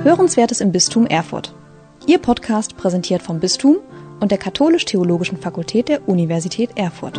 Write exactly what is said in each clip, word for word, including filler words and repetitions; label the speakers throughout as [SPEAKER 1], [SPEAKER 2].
[SPEAKER 1] Hörenswertes im Bistum Erfurt. Ihr Podcast präsentiert vom Bistum und der Katholisch-Theologischen Fakultät der Universität Erfurt.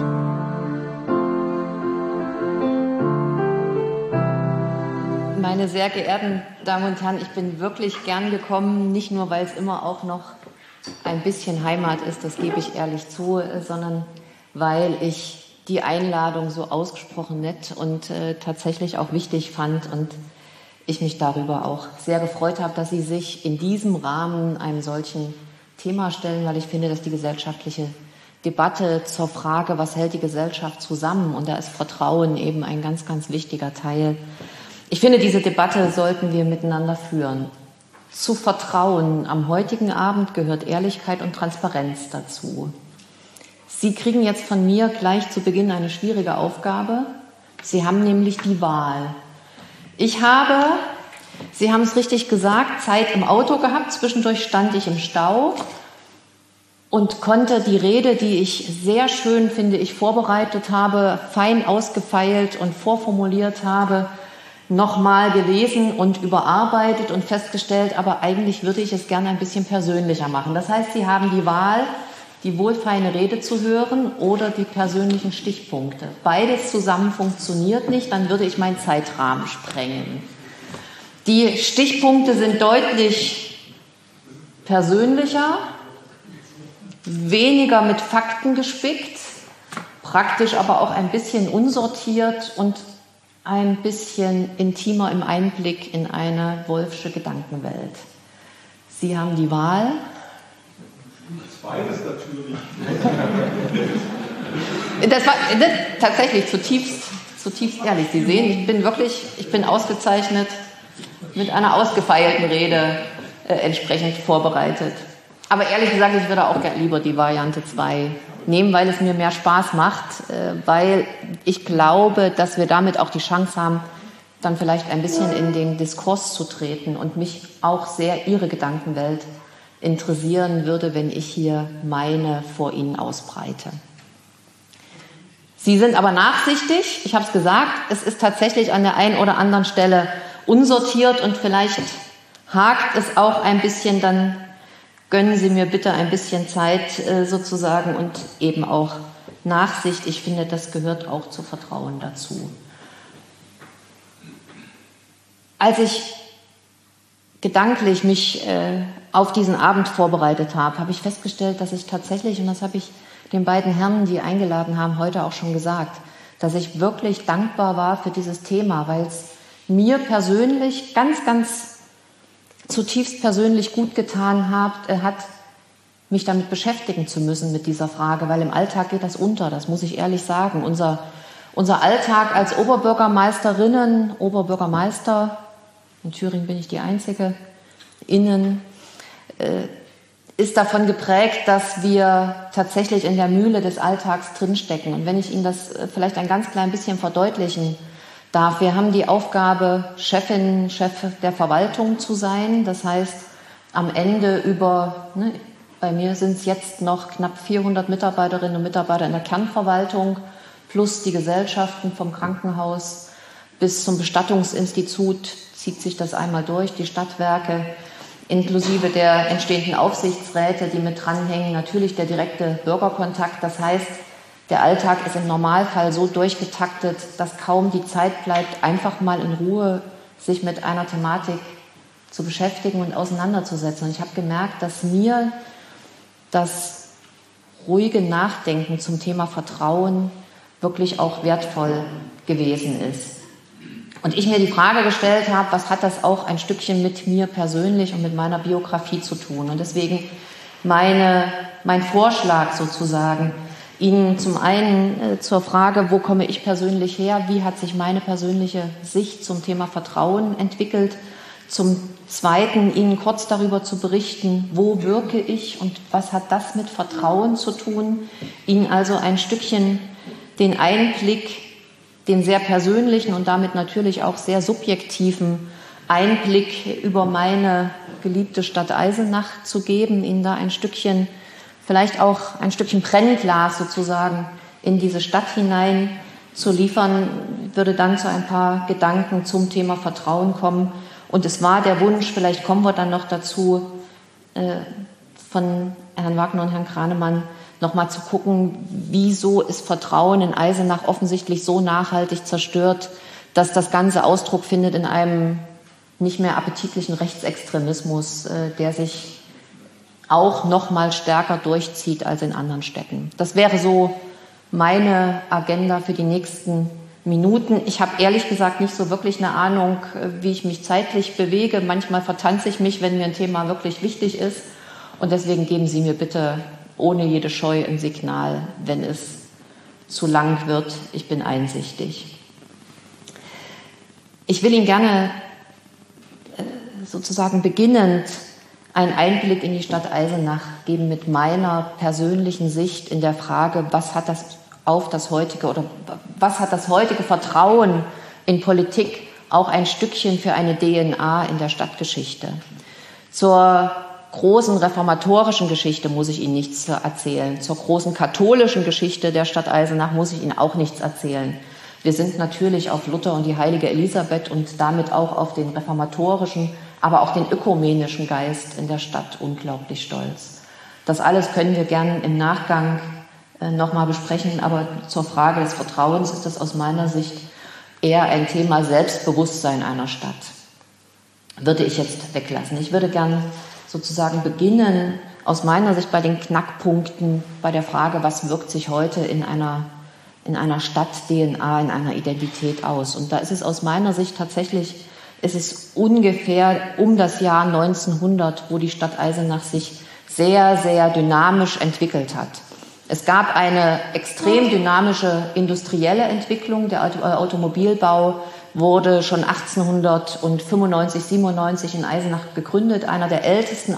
[SPEAKER 2] Meine sehr geehrten Damen und Herren, ich bin wirklich gern gekommen, nicht nur, weil es immer auch noch ein bisschen Heimat ist, das gebe ich ehrlich zu, sondern weil ich die Einladung so ausgesprochen nett und äh, tatsächlich auch wichtig fand und ich mich darüber auch sehr gefreut habe, dass Sie sich in diesem Rahmen einem solchen Thema stellen, weil ich finde, dass die gesellschaftliche Debatte zur Frage, was hält die Gesellschaft zusammen, und da ist Vertrauen eben ein ganz, ganz wichtiger Teil. Ich finde, diese Debatte sollten wir miteinander führen. Zu Vertrauen am heutigen Abend gehört Ehrlichkeit und Transparenz dazu. Sie kriegen jetzt von mir gleich zu Beginn eine schwierige Aufgabe. Sie haben nämlich die Wahl. Ich habe, Sie haben es richtig gesagt, Zeit im Auto gehabt. Zwischendurch stand ich im Stau und konnte die Rede, die ich sehr schön, finde ich, vorbereitet habe, fein ausgefeilt und vorformuliert habe, nochmal gelesen und überarbeitet und festgestellt, aber eigentlich würde ich es gerne ein bisschen persönlicher machen. Das heißt, Sie haben die Wahl, die wohlfeine Rede zu hören oder die persönlichen Stichpunkte. Beides zusammen funktioniert nicht, dann würde ich meinen Zeitrahmen sprengen. Die Stichpunkte sind deutlich persönlicher, weniger mit Fakten gespickt, praktisch aber auch ein bisschen unsortiert und ein bisschen intimer im Einblick in eine Wolffsche Gedankenwelt. Sie haben die Wahl.
[SPEAKER 3] Beides natürlich.
[SPEAKER 2] Das war das, tatsächlich zutiefst, zutiefst ehrlich. Sie sehen, ich bin wirklich, ich bin ausgezeichnet mit einer ausgefeilten Rede äh, entsprechend vorbereitet. Aber ehrlich gesagt, ich würde auch gerne lieber die Variante zwei nehmen, weil es mir mehr Spaß macht, äh, weil ich glaube, dass wir damit auch die Chance haben, dann vielleicht ein bisschen in den Diskurs zu treten und mich auch sehr Ihre Gedankenwelt interessieren würde, wenn ich hier meine vor Ihnen ausbreite. Sie sind aber nachsichtig, ich habe es gesagt, es ist tatsächlich an der einen oder anderen Stelle unsortiert und vielleicht hakt es auch ein bisschen, dann gönnen Sie mir bitte ein bisschen Zeit äh, sozusagen und eben auch Nachsicht. Ich finde, das gehört auch zu Vertrauen dazu. Als ich gedanklich mich äh, auf diesen Abend vorbereitet habe, habe ich festgestellt, dass ich tatsächlich, und das habe ich den beiden Herren, die eingeladen haben, heute auch schon gesagt, dass ich wirklich dankbar war für dieses Thema, weil es mir persönlich ganz, ganz zutiefst persönlich gut getan hat, äh, hat, mich damit beschäftigen zu müssen mit dieser Frage, weil im Alltag geht das unter, das muss ich ehrlich sagen. Unser, unser Alltag als Oberbürgermeisterinnen, Oberbürgermeister, in Thüringen bin ich die Einzige, innen, äh, ist davon geprägt, dass wir tatsächlich in der Mühle des Alltags drinstecken. Und wenn ich Ihnen das äh, vielleicht ein ganz klein bisschen verdeutlichen darf, wir haben die Aufgabe, Chefin, Chef der Verwaltung zu sein. Das heißt, am Ende über, ne, bei mir sind es jetzt noch knapp vierhundert Mitarbeiterinnen und Mitarbeiter in der Kernverwaltung, plus die Gesellschaften vom Krankenhaus bis zum Bestattungsinstitut, zieht sich das einmal durch, die Stadtwerke, inklusive der entstehenden Aufsichtsräte, die mit dranhängen, natürlich der direkte Bürgerkontakt. Das heißt, der Alltag ist im Normalfall so durchgetaktet, dass kaum die Zeit bleibt, einfach mal in Ruhe sich mit einer Thematik zu beschäftigen und auseinanderzusetzen. Und ich habe gemerkt, dass mir das ruhige Nachdenken zum Thema Vertrauen wirklich auch wertvoll gewesen ist. Und ich mir die Frage gestellt habe, was hat das auch ein Stückchen mit mir persönlich und mit meiner Biografie zu tun? Und deswegen meine, mein Vorschlag sozusagen, Ihnen zum einen äh, zur Frage, wo komme ich persönlich her, wie hat sich meine persönliche Sicht zum Thema Vertrauen entwickelt, zum zweiten Ihnen kurz darüber zu berichten, wo wirke ich und was hat das mit Vertrauen zu tun, Ihnen also ein Stückchen den Einblick, den sehr persönlichen und damit natürlich auch sehr subjektiven Einblick über meine geliebte Stadt Eisenach zu geben, Ihnen da ein Stückchen, vielleicht auch ein Stückchen Brennglas sozusagen in diese Stadt hinein zu liefern, würde dann zu ein paar Gedanken zum Thema Vertrauen kommen Und es war der Wunsch, vielleicht kommen wir dann noch dazu, äh, von Herrn Wagner und Herrn Kranemann, nochmal zu gucken, wieso ist Vertrauen in Eisenach offensichtlich so nachhaltig zerstört, dass das Ganze Ausdruck findet in einem nicht mehr appetitlichen Rechtsextremismus, äh, der sich auch noch mal stärker durchzieht als in anderen Städten. Das wäre so meine Agenda für die nächsten Minuten. Ich habe ehrlich gesagt nicht so wirklich eine Ahnung, wie ich mich zeitlich bewege. Manchmal vertanze ich mich, wenn mir ein Thema wirklich wichtig ist. Und deswegen geben Sie mir bitte ohne jede Scheu ein Signal, wenn es zu lang wird. Ich bin einsichtig. Ich will Ihnen gerne sozusagen beginnend einen Einblick in die Stadt Eisenach geben mit meiner persönlichen Sicht in der Frage, was hat das auf das heutige oder was hat das heutige Vertrauen in Politik auch ein Stückchen für eine D N A in der Stadtgeschichte. Zur großen reformatorischen Geschichte muss ich Ihnen nichts erzählen. Zur großen katholischen Geschichte der Stadt Eisenach muss ich Ihnen auch nichts erzählen. Wir sind natürlich auf Luther und die heilige Elisabeth und damit auch auf den reformatorischen, aber auch den ökumenischen Geist in der Stadt unglaublich stolz. Das alles können wir gern im Nachgang äh, nochmal besprechen, aber zur Frage des Vertrauens ist das aus meiner Sicht eher ein Thema Selbstbewusstsein einer Stadt. Würde ich jetzt weglassen. Ich würde gern sozusagen beginnen, aus meiner Sicht bei den Knackpunkten, bei der Frage, was wirkt sich heute in einer, in einer Stadt-D N A, in einer Identität aus. Und da ist es aus meiner Sicht tatsächlich, ist es ungefähr um das Jahr neunzehnhundert, wo die Stadt Eisenach sich sehr, sehr dynamisch entwickelt hat. Es gab eine extrem dynamische industrielle Entwicklung. Der Automobilbau wurde schon achtzehnhundertfünfundneunzig, siebenundneunzig in Eisenach gegründet, einer der ältesten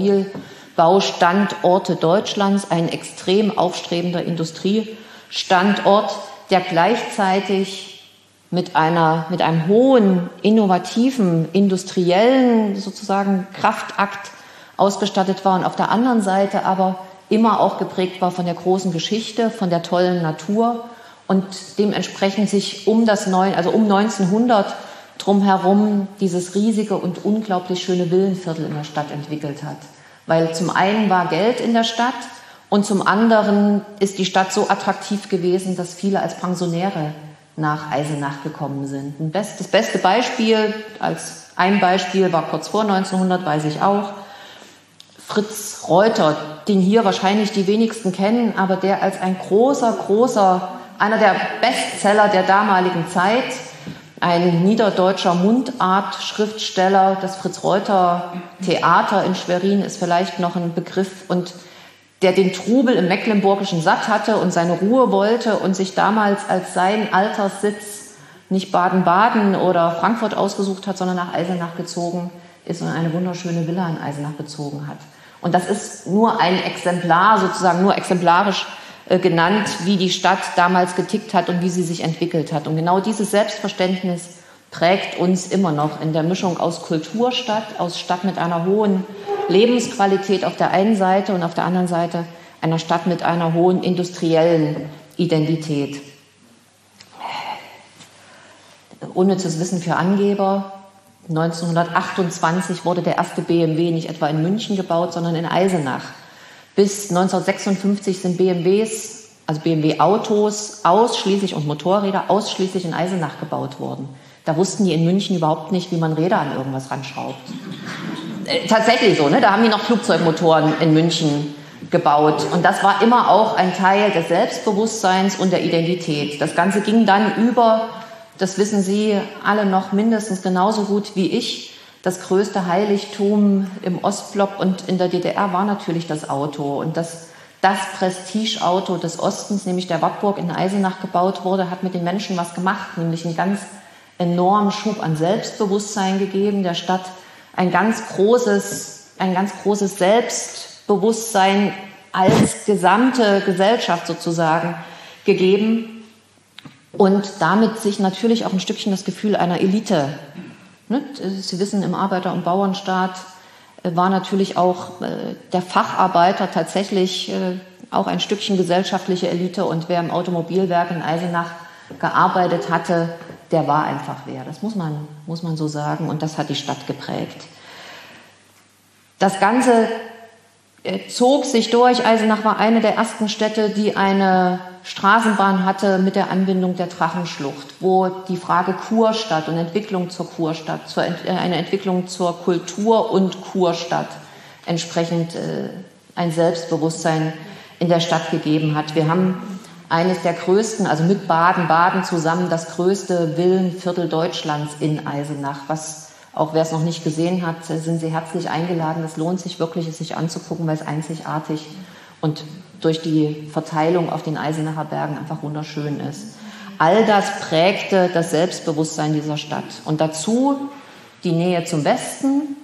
[SPEAKER 2] Automobilbaustandorte Deutschlands, ein extrem aufstrebender Industriestandort, der gleichzeitig mit einer, mit einem hohen, innovativen, industriellen sozusagen Kraftakt ausgestattet war und auf der anderen Seite aber immer auch geprägt war von der großen Geschichte, von der tollen Natur und dementsprechend sich um das neun, also um neunzehnhundert drumherum dieses riesige und unglaublich schöne Villenviertel in der Stadt entwickelt hat. Weil zum einen war Geld in der Stadt und zum anderen ist die Stadt so attraktiv gewesen, dass viele als Pensionäre nach Eisenach gekommen sind. Das beste Beispiel, als ein Beispiel war kurz vor neunzehnhundert, weiß ich auch, Fritz Reuter, den hier wahrscheinlich die wenigsten kennen, aber der als ein großer, großer, einer der Bestseller der damaligen Zeit, ein niederdeutscher Mundart-Schriftsteller, das Fritz Reuter Theater in Schwerin ist vielleicht noch ein Begriff, und der den Trubel im Mecklenburgischen satt hatte und seine Ruhe wollte und sich damals als sein Alterssitz nicht Baden-Baden oder Frankfurt ausgesucht hat, sondern nach Eisenach gezogen ist und eine wunderschöne Villa in Eisenach bezogen hat. Und das ist nur ein Exemplar, sozusagen nur exemplarisch äh, genannt, wie die Stadt damals getickt hat und wie sie sich entwickelt hat. Und genau dieses Selbstverständnis prägt uns immer noch in der Mischung aus Kulturstadt, aus Stadt mit einer hohen Lebensqualität auf der einen Seite und auf der anderen Seite einer Stadt mit einer hohen industriellen Identität. Unnützes Wissen für Angeber. neunzehnhundertachtundzwanzig wurde der erste B M W nicht etwa in München gebaut, sondern in Eisenach. Bis neunzehnhundertsechsundfünfzig sind B M Ws, also B M W-Autos ausschließlich und Motorräder ausschließlich in Eisenach gebaut worden. Da wussten die in München überhaupt nicht, wie man Räder an irgendwas ranschraubt. Äh, tatsächlich so, ne? Da haben die noch Flugzeugmotoren in München gebaut. Und das war immer auch ein Teil des Selbstbewusstseins und der Identität. Das Ganze ging dann über, das wissen Sie alle noch mindestens genauso gut wie ich, das größte Heiligtum im Ostblock und in der D D R war natürlich das Auto. Und dass das Prestigeauto des Ostens, nämlich der Wartburg in Eisenach gebaut wurde, hat mit den Menschen was gemacht, nämlich einen ganz enormen Schub an Selbstbewusstsein gegeben, der Stadt ein ganz großes, ein ganz großes Selbstbewusstsein als gesamte Gesellschaft sozusagen gegeben und damit sich natürlich auch ein Stückchen das Gefühl einer Elite. Sie wissen, im Arbeiter- und Bauernstaat war natürlich auch der Facharbeiter tatsächlich auch ein Stückchen gesellschaftliche Elite und wer im Automobilwerk in Eisenach gearbeitet hatte, der war einfach wer. Das muss man, muss man so sagen. Und das hat die Stadt geprägt. Das Ganze zog sich durch. Eisenach war eine der ersten Städte, die eine Straßenbahn hatte mit der Anbindung der Drachenschlucht, wo die Frage Kurstadt und Entwicklung zur Kurstadt, zur Ent- eine Entwicklung zur Kultur- und Kurstadt entsprechend äh, ein Selbstbewusstsein in der Stadt gegeben hat. Wir haben eines der größten, also mit Baden-Baden zusammen, das größte Villenviertel Deutschlands in Eisenach, was auch wer es noch nicht gesehen hat, sind Sie herzlich eingeladen. Es lohnt sich wirklich, es sich anzugucken, weil es einzigartig und durch die Verteilung auf den Eisenacher Bergen einfach wunderschön ist. All das prägte das Selbstbewusstsein dieser Stadt. Und dazu die Nähe zum Westen.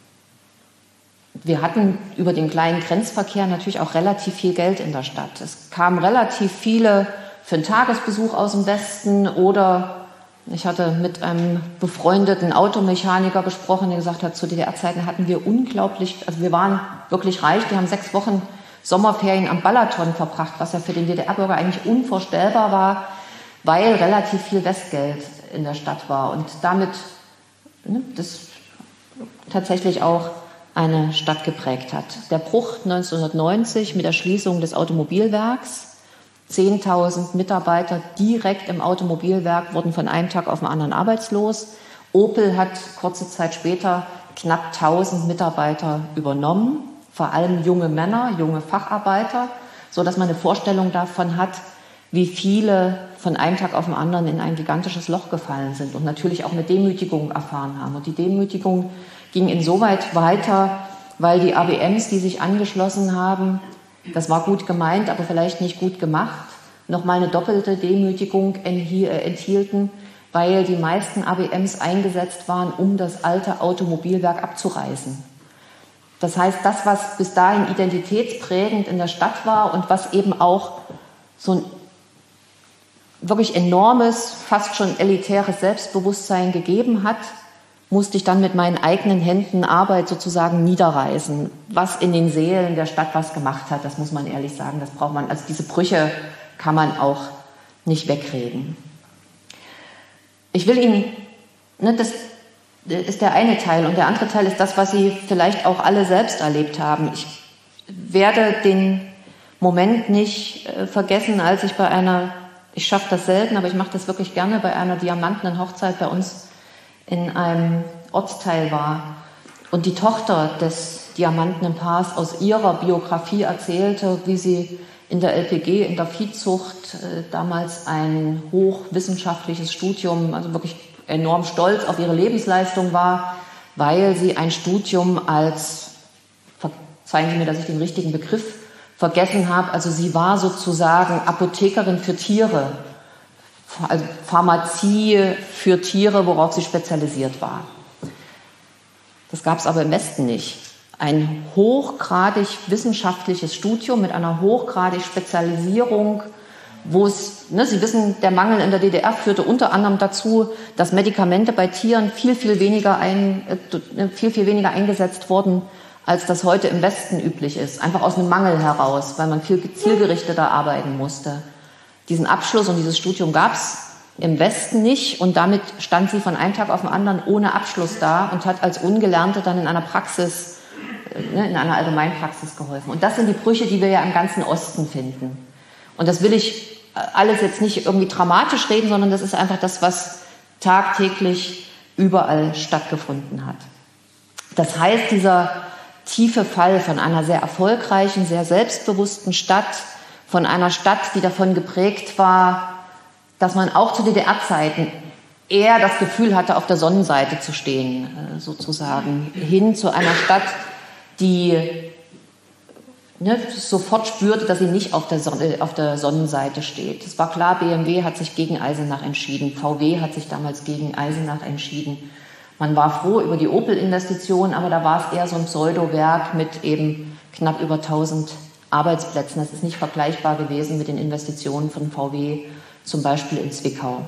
[SPEAKER 2] Wir hatten über den kleinen Grenzverkehr natürlich auch relativ viel Geld in der Stadt. Es kamen relativ viele für einen Tagesbesuch aus dem Westen oder ich hatte mit einem befreundeten Automechaniker gesprochen, der gesagt hat, zu D D R-Zeiten hatten wir unglaublich, also wir waren wirklich reich, wir haben sechs Wochen Sommerferien am Balaton verbracht, was ja für den D D R-Bürger eigentlich unvorstellbar war, weil relativ viel Westgeld in der Stadt war und damit ne, das tatsächlich auch eine Stadt geprägt hat. Der Bruch neunzehnhundertneunzig mit der Schließung des Automobilwerks, zehntausend Mitarbeiter direkt im Automobilwerk wurden von einem Tag auf den anderen arbeitslos. Opel hat kurze Zeit später knapp tausend Mitarbeiter übernommen, vor allem junge Männer, junge Facharbeiter, so dass man eine Vorstellung davon hat, wie viele von einem Tag auf den anderen in ein gigantisches Loch gefallen sind und natürlich auch eine Demütigung erfahren haben. Und die Demütigung ging insoweit weiter, weil die A B Ms, die sich angeschlossen haben, das war gut gemeint, aber vielleicht nicht gut gemacht, nochmal eine doppelte Demütigung enthielten, weil die meisten A B Ms eingesetzt waren, um das alte Automobilwerk abzureißen. Das heißt, das, was bis dahin identitätsprägend in der Stadt war und was eben auch so ein wirklich enormes, fast schon elitäres Selbstbewusstsein gegeben hat, musste ich dann mit meinen eigenen Händen Arbeit sozusagen niederreißen. Was in den Seelen der Stadt was gemacht hat, das muss man ehrlich sagen, das braucht man, also diese Brüche kann man auch nicht wegreden. Ich will Ihnen, ne, das ist der eine Teil und der andere Teil ist das, was Sie vielleicht auch alle selbst erlebt haben. Ich werde den Moment nicht äh, vergessen, als ich bei einer, ich schaffe das selten, aber ich mache das wirklich gerne, bei einer diamantenen Hochzeit bei uns in einem Ortsteil war und die Tochter des diamantenen Paars aus ihrer Biografie erzählte, wie sie in der L P G, in der Viehzucht, äh, damals ein hochwissenschaftliches Studium, also wirklich enorm stolz auf ihre Lebensleistung war, weil sie ein Studium als, verzeihen Sie mir, dass ich den richtigen Begriff vergessen habe, also sie war sozusagen Apothekerin für Tiere, also Pharmazie für Tiere, worauf sie spezialisiert war. Das gab es aber im Westen nicht. Ein hochgradig wissenschaftliches Studium mit einer hochgradig Spezialisierung, wo es, ne, Sie wissen, der Mangel in der D D R führte unter anderem dazu, dass Medikamente bei Tieren viel, viel weniger, ein, äh, viel, viel weniger eingesetzt wurden, als das heute im Westen üblich ist. Einfach aus einem Mangel heraus, weil man viel zielgerichteter arbeiten musste. Diesen Abschluss und dieses Studium gab es im Westen nicht und damit stand sie von einem Tag auf den anderen ohne Abschluss da und hat als Ungelernte dann in einer Praxis, ne, in einer Allgemeinpraxis geholfen. Und das sind die Brüche, die wir ja im ganzen Osten finden. Und das will ich alles jetzt nicht irgendwie dramatisch reden, sondern das ist einfach das, was tagtäglich überall stattgefunden hat. Das heißt, dieser tiefe Fall von einer sehr erfolgreichen, sehr selbstbewussten Stadt, von einer Stadt, die davon geprägt war, dass man auch zu D D R-Zeiten eher das Gefühl hatte, auf der Sonnenseite zu stehen, sozusagen, hin zu einer Stadt, die ne, sofort spürte, dass sie nicht auf der, Sonne, auf der Sonnenseite steht. Es war klar, B M W hat sich gegen Eisenach entschieden, V W hat sich damals gegen Eisenach entschieden. Man war froh über die Opel-Investition, aber da war es eher so ein Pseudowerk mit eben knapp über tausend Arbeitsplätzen. Das ist nicht vergleichbar gewesen mit den Investitionen von V W, zum Beispiel in Zwickau.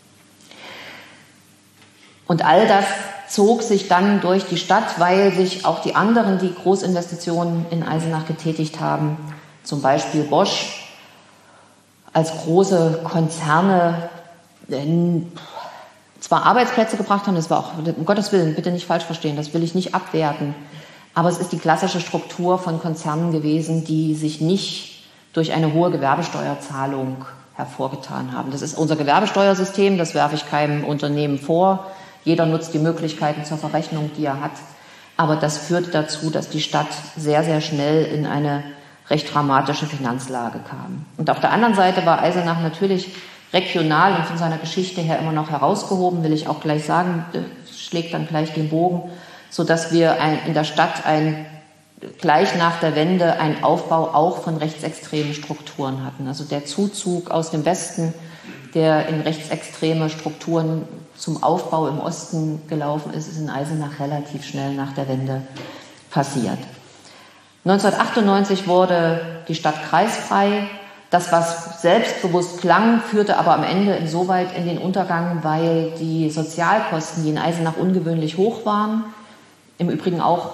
[SPEAKER 2] Und all das zog sich dann durch die Stadt, weil sich auch die anderen, die Großinvestitionen in Eisenach getätigt haben, zum Beispiel Bosch, als große Konzerne zwar Arbeitsplätze gebracht haben, das war auch, um Gottes Willen, bitte nicht falsch verstehen, das will ich nicht abwerten, aber es ist die klassische Struktur von Konzernen gewesen, die sich nicht durch eine hohe Gewerbesteuerzahlung hervorgetan haben. Das ist unser Gewerbesteuersystem, das werfe ich keinem Unternehmen vor. Jeder nutzt die Möglichkeiten zur Verrechnung, die er hat. Aber das führt dazu, dass die Stadt sehr, sehr schnell in eine recht dramatische Finanzlage kam. Und auf der anderen Seite war Eisenach natürlich regional und von seiner Geschichte her immer noch herausgehoben, will ich auch gleich sagen, schlägt dann gleich den Bogen, sodass wir ein, in der Stadt ein, gleich nach der Wende einen Aufbau auch von rechtsextremen Strukturen hatten. Also der Zuzug aus dem Westen, der in rechtsextreme Strukturen zum Aufbau im Osten gelaufen ist, ist in Eisenach relativ schnell nach der Wende passiert. neunzehnhundertachtundneunzig wurde die Stadt kreisfrei. Das, was selbstbewusst klang, führte aber am Ende insoweit in den Untergang, weil die Sozialkosten, die in Eisenach ungewöhnlich hoch waren, im Übrigen auch,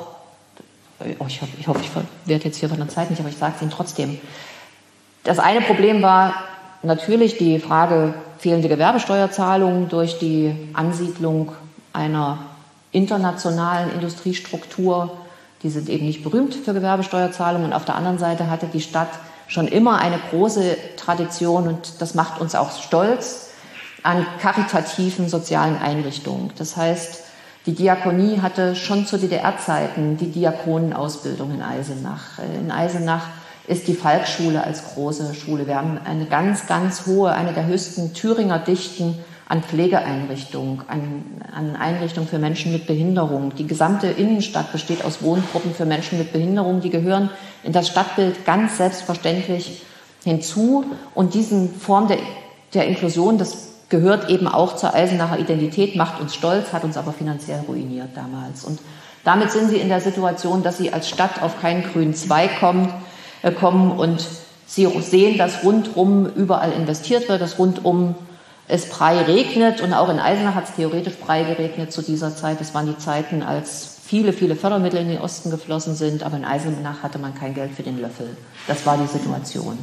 [SPEAKER 2] oh, ich hoffe, ich, hoffe, ich werde jetzt hier von der Zeit nicht, aber ich sage es Ihnen trotzdem. Das eine Problem war natürlich die Frage fehlende Gewerbesteuerzahlung durch die Ansiedlung einer internationalen Industriestruktur. Die sind eben nicht berühmt für Gewerbesteuerzahlung. Und auf der anderen Seite hatte die Stadt schon immer eine große Tradition, und das macht uns auch stolz, an karitativen sozialen Einrichtungen. Das heißt, die Diakonie hatte schon zu D D R-Zeiten die Diakonenausbildung in Eisenach. In Eisenach ist die Falkschule als große Schule. Wir haben eine ganz, ganz hohe, eine der höchsten Thüringer Dichten an Pflegeeinrichtungen, an, an Einrichtungen für Menschen mit Behinderung. Die gesamte Innenstadt besteht aus Wohngruppen für Menschen mit Behinderung. Die gehören in das Stadtbild ganz selbstverständlich hinzu. Und diese Form der, der Inklusion, das gehört eben auch zur Eisenacher Identität, macht uns stolz, hat uns aber finanziell ruiniert damals. Und damit sind sie in der Situation, dass sie als Stadt auf keinen grünen Zweig kommen, äh, kommen und sie sehen, dass rundum überall investiert wird, dass rundum es prall regnet, und auch in Eisenach hat es theoretisch prall geregnet zu dieser Zeit. Das waren die Zeiten, als viele, viele Fördermittel in den Osten geflossen sind, aber in Eisenach hatte man kein Geld für den Löffel. Das war die Situation.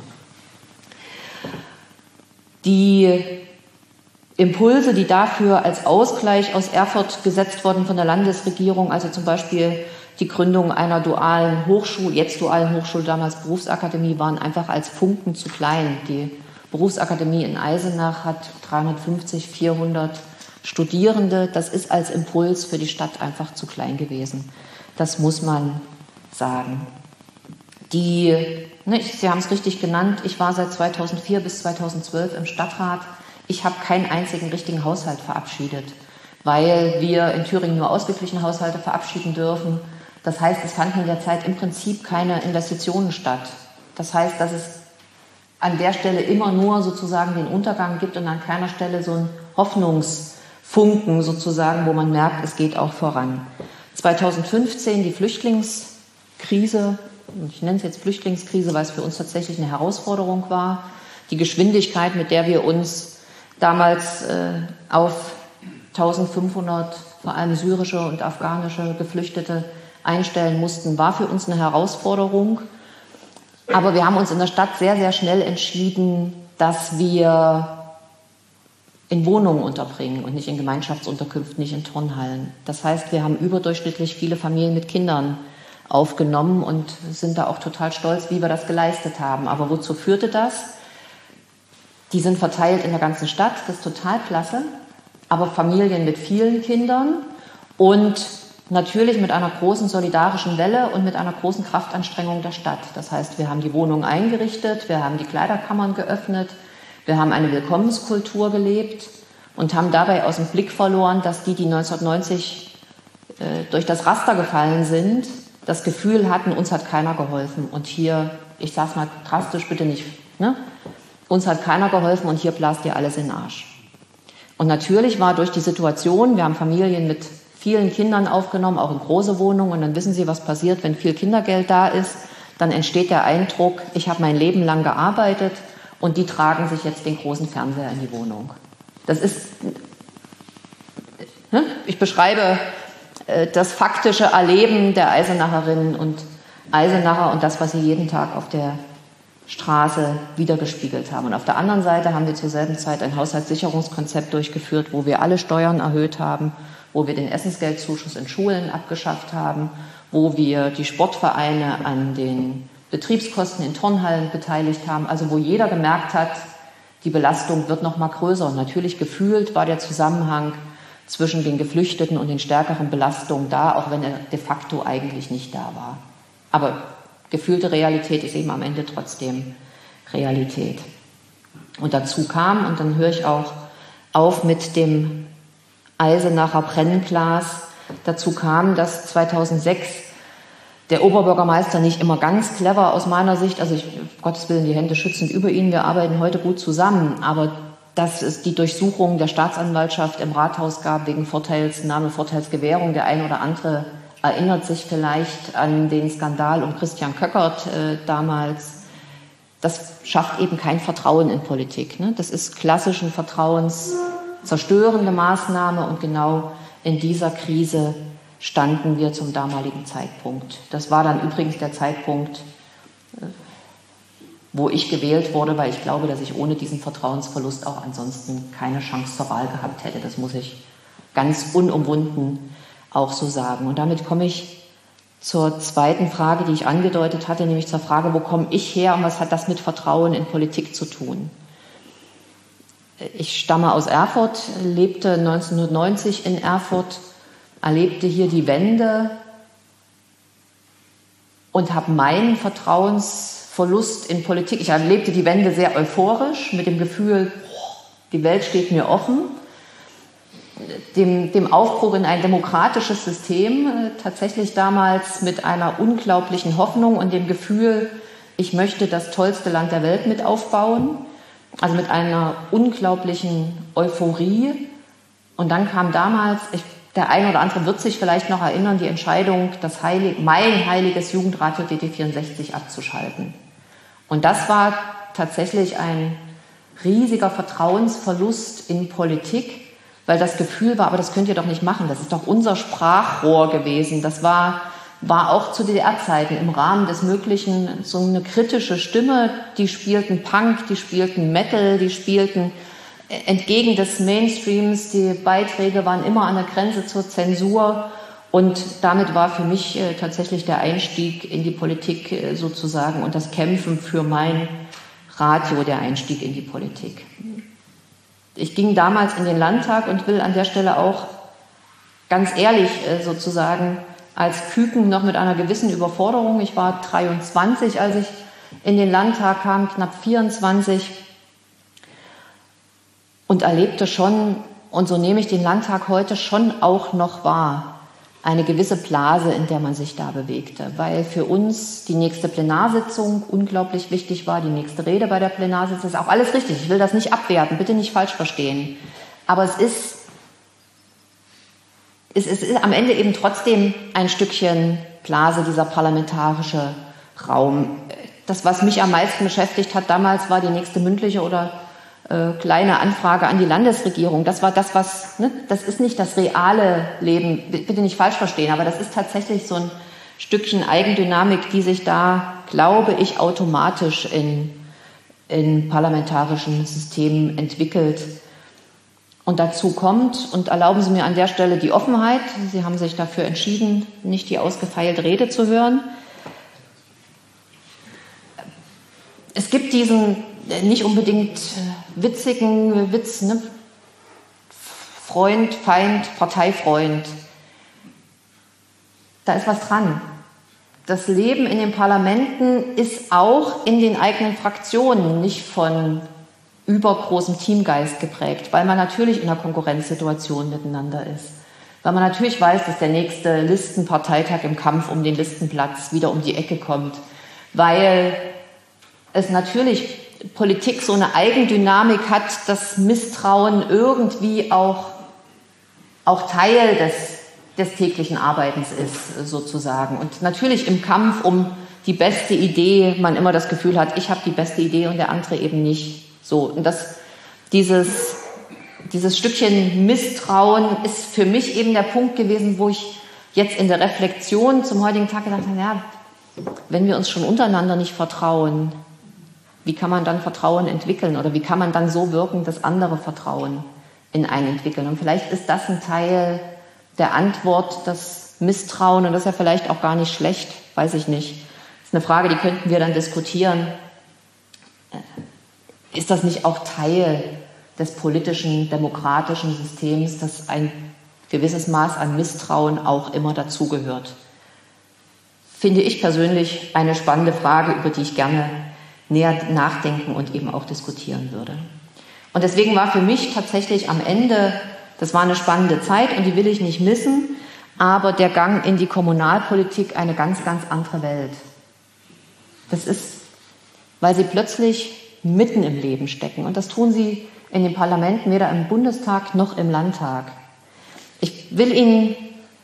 [SPEAKER 2] Die Impulse, die dafür als Ausgleich aus Erfurt gesetzt wurden von der Landesregierung, also zum Beispiel die Gründung einer dualen Hochschule, jetzt dualen Hochschule, damals Berufsakademie, waren einfach als Funken zu klein. Die Berufsakademie in Eisenach hat dreihundertfünfzig, vierhundert Studierende. Das ist als Impuls für die Stadt einfach zu klein gewesen. Das muss man sagen. Die, ne, Sie haben es richtig genannt, ich war seit zweitausendvier bis zweitausendzwölf im Stadtrat. Ich habe keinen einzigen richtigen Haushalt verabschiedet, weil wir in Thüringen nur ausgeglichene Haushalte verabschieden dürfen. Das heißt, es fanden in der Zeit im Prinzip keine Investitionen statt. Das heißt, dass es an der Stelle immer nur sozusagen den Untergang gibt und an keiner Stelle so ein Hoffnungsfunken sozusagen, wo man merkt, es geht auch voran. zweitausendfünfzehn die Flüchtlingskrise, ich nenne es jetzt Flüchtlingskrise, weil es für uns tatsächlich eine Herausforderung war. Die Geschwindigkeit, mit der wir uns damals äh, auf eintausendfünfhundert vor allem syrische und afghanische Geflüchtete einstellen mussten, war für uns eine Herausforderung. Aber wir haben uns in der Stadt sehr, sehr schnell entschieden, dass wir in Wohnungen unterbringen und nicht in Gemeinschaftsunterkünften, nicht in Turnhallen. Das heißt, wir haben überdurchschnittlich viele Familien mit Kindern aufgenommen und sind da auch total stolz, wie wir das geleistet haben. Aber wozu führte das? Die sind verteilt in der ganzen Stadt, das ist total klasse. Aber Familien mit vielen Kindern und natürlich mit einer großen solidarischen Welle und mit einer großen Kraftanstrengung der Stadt. Das heißt, wir haben die Wohnungen eingerichtet, wir haben die Kleiderkammern geöffnet, wir haben eine Willkommenskultur gelebt und haben dabei aus dem Blick verloren, dass die, die neunzehnhundertneunzig äh, durch das Raster gefallen sind, das Gefühl hatten, uns hat keiner geholfen. Und hier, ich sage es mal drastisch, bitte nicht, ne? Uns hat keiner geholfen und hier blast ihr alles in den Arsch. Und natürlich war durch die Situation, wir haben Familien mit vielen Kindern aufgenommen, auch in große Wohnungen. Und dann wissen Sie, was passiert, wenn viel Kindergeld da ist. Dann entsteht der Eindruck, ich habe mein Leben lang gearbeitet und die tragen sich jetzt den großen Fernseher in die Wohnung. Das ist, ich beschreibe das faktische Erleben der Eisenacherinnen und Eisenacher und das, was sie jeden Tag auf der Straße wiedergespiegelt haben. Und auf der anderen Seite haben wir zur selben Zeit ein Haushaltssicherungskonzept durchgeführt, wo wir alle Steuern erhöht haben, wo wir den Essensgeldzuschuss in Schulen abgeschafft haben, wo wir die Sportvereine an den Betriebskosten in Turnhallen beteiligt haben, also wo jeder gemerkt hat, die Belastung wird noch mal größer. Und natürlich gefühlt war der Zusammenhang zwischen den Geflüchteten und den stärkeren Belastungen da, auch wenn er de facto eigentlich nicht da war. Aber gefühlte Realität ist eben am Ende trotzdem Realität. Und dazu kam, und dann höre ich auch auf mit dem Eisenacher Brennglas, dazu kam, dass zweitausendsechs der Oberbürgermeister nicht immer ganz clever aus meiner Sicht, also ich, um Gottes Willen, die Hände schützend über ihn, wir arbeiten heute gut zusammen, aber dass es die Durchsuchung der Staatsanwaltschaft im Rathaus gab wegen Vorteilsnahme, Vorteilsgewährung, der ein oder andere erinnert sich vielleicht an den Skandal um Christian Köckert äh, damals. Das schafft eben kein Vertrauen in Politik. Ne? Das ist klassisch eine vertrauenszerstörende Maßnahme und genau in dieser Krise standen wir zum damaligen Zeitpunkt. Das war dann übrigens der Zeitpunkt, äh, wo ich gewählt wurde, weil ich glaube, dass ich ohne diesen Vertrauensverlust auch ansonsten keine Chance zur Wahl gehabt hätte. Das muss ich ganz unumwunden auch so sagen. Und damit komme ich zur zweiten Frage, die ich angedeutet hatte, nämlich zur Frage, wo komme ich her und was hat das mit Vertrauen in Politik zu tun? Ich stamme aus Erfurt, lebte neunzehnhundertneunzig in Erfurt, erlebte hier die Wende und habe meinen Vertrauensverlust in Politik, ich erlebte die Wende sehr euphorisch, mit dem Gefühl, die Welt steht mir offen, dem, dem Aufbruch in ein demokratisches System, äh, tatsächlich damals mit einer unglaublichen Hoffnung und dem Gefühl, ich möchte das tollste Land der Welt mit aufbauen, also mit einer unglaublichen Euphorie. Und dann kam damals, ich, der eine oder andere wird sich vielleicht noch erinnern, die Entscheidung, das heilig, mein heiliges Jugendradio D D vierundsechzig abzuschalten. Und das war tatsächlich ein riesiger Vertrauensverlust in Politik, weil das Gefühl war, aber das könnt ihr doch nicht machen, das ist doch unser Sprachrohr gewesen. Das war, war auch zu D D R-Zeiten im Rahmen des Möglichen so eine kritische Stimme. Die spielten Punk, die spielten Metal, die spielten entgegen des Mainstreams. Die Beiträge waren immer an der Grenze zur Zensur. Und damit war für mich äh, tatsächlich der Einstieg in die Politik äh, sozusagen und das Kämpfen für mein Radio der Einstieg in die Politik. Ich ging damals in den Landtag und will an der Stelle auch ganz ehrlich äh, sozusagen als Küken noch mit einer gewissen Überforderung. Ich war dreiundzwanzig, als ich in den Landtag kam, knapp vierundzwanzig und erlebte schon, und so nehme ich den Landtag heute schon auch noch wahr, eine gewisse Blase, in der man sich da bewegte, weil für uns die nächste Plenarsitzung unglaublich wichtig war, die nächste Rede bei der Plenarsitzung, ist auch alles richtig, ich will das nicht abwerten, bitte nicht falsch verstehen, aber es ist, es ist am Ende eben trotzdem ein Stückchen Blase, dieser parlamentarische Raum. Das, was mich am meisten beschäftigt hat damals, war die nächste mündliche oder Äh, kleine Anfrage an die Landesregierung. Das war das, was, ne, das ist nicht das reale Leben, bitte nicht falsch verstehen, aber das ist tatsächlich so ein Stückchen Eigendynamik, die sich da, glaube ich, automatisch in, in parlamentarischen Systemen entwickelt. Und dazu kommt, und erlauben Sie mir an der Stelle die Offenheit, Sie haben sich dafür entschieden, nicht die ausgefeilte Rede zu hören. Es gibt diesen nicht unbedingt witzigen Witz, ne? Freund, Feind, Parteifreund. Da ist was dran. Das Leben in den Parlamenten ist auch in den eigenen Fraktionen nicht von übergroßem Teamgeist geprägt, weil man natürlich in einer Konkurrenzsituation miteinander ist. Weil man natürlich weiß, dass der nächste Listenparteitag im Kampf um den Listenplatz wieder um die Ecke kommt. Weil es natürlich Politik so eine Eigendynamik hat, dass Misstrauen irgendwie auch, auch Teil des, des täglichen Arbeitens ist, sozusagen. Und natürlich im Kampf um die beste Idee man immer das Gefühl hat, ich habe die beste Idee und der andere eben nicht. So. Und das, dieses, dieses Stückchen Misstrauen ist für mich eben der Punkt gewesen, wo ich jetzt in der Reflexion zum heutigen Tag gedacht habe, ja, wenn wir uns schon untereinander nicht vertrauen, wie kann man dann Vertrauen entwickeln oder wie kann man dann so wirken, dass andere Vertrauen in einen entwickeln? Und vielleicht ist das ein Teil der Antwort, das Misstrauen, und das ist ja vielleicht auch gar nicht schlecht, weiß ich nicht. Das ist eine Frage, die könnten wir dann diskutieren. Ist das nicht auch Teil des politischen, demokratischen Systems, dass ein gewisses Maß an Misstrauen auch immer dazugehört? Finde ich persönlich eine spannende Frage, über die ich gerne näher nachdenken und eben auch diskutieren würde. Und deswegen war für mich tatsächlich am Ende, das war eine spannende Zeit und die will ich nicht missen, aber der Gang in die Kommunalpolitik eine ganz, ganz andere Welt. Das ist, weil sie plötzlich mitten im Leben stecken. Und das tun sie in den Parlamenten, weder im Bundestag noch im Landtag. Ich will Ihnen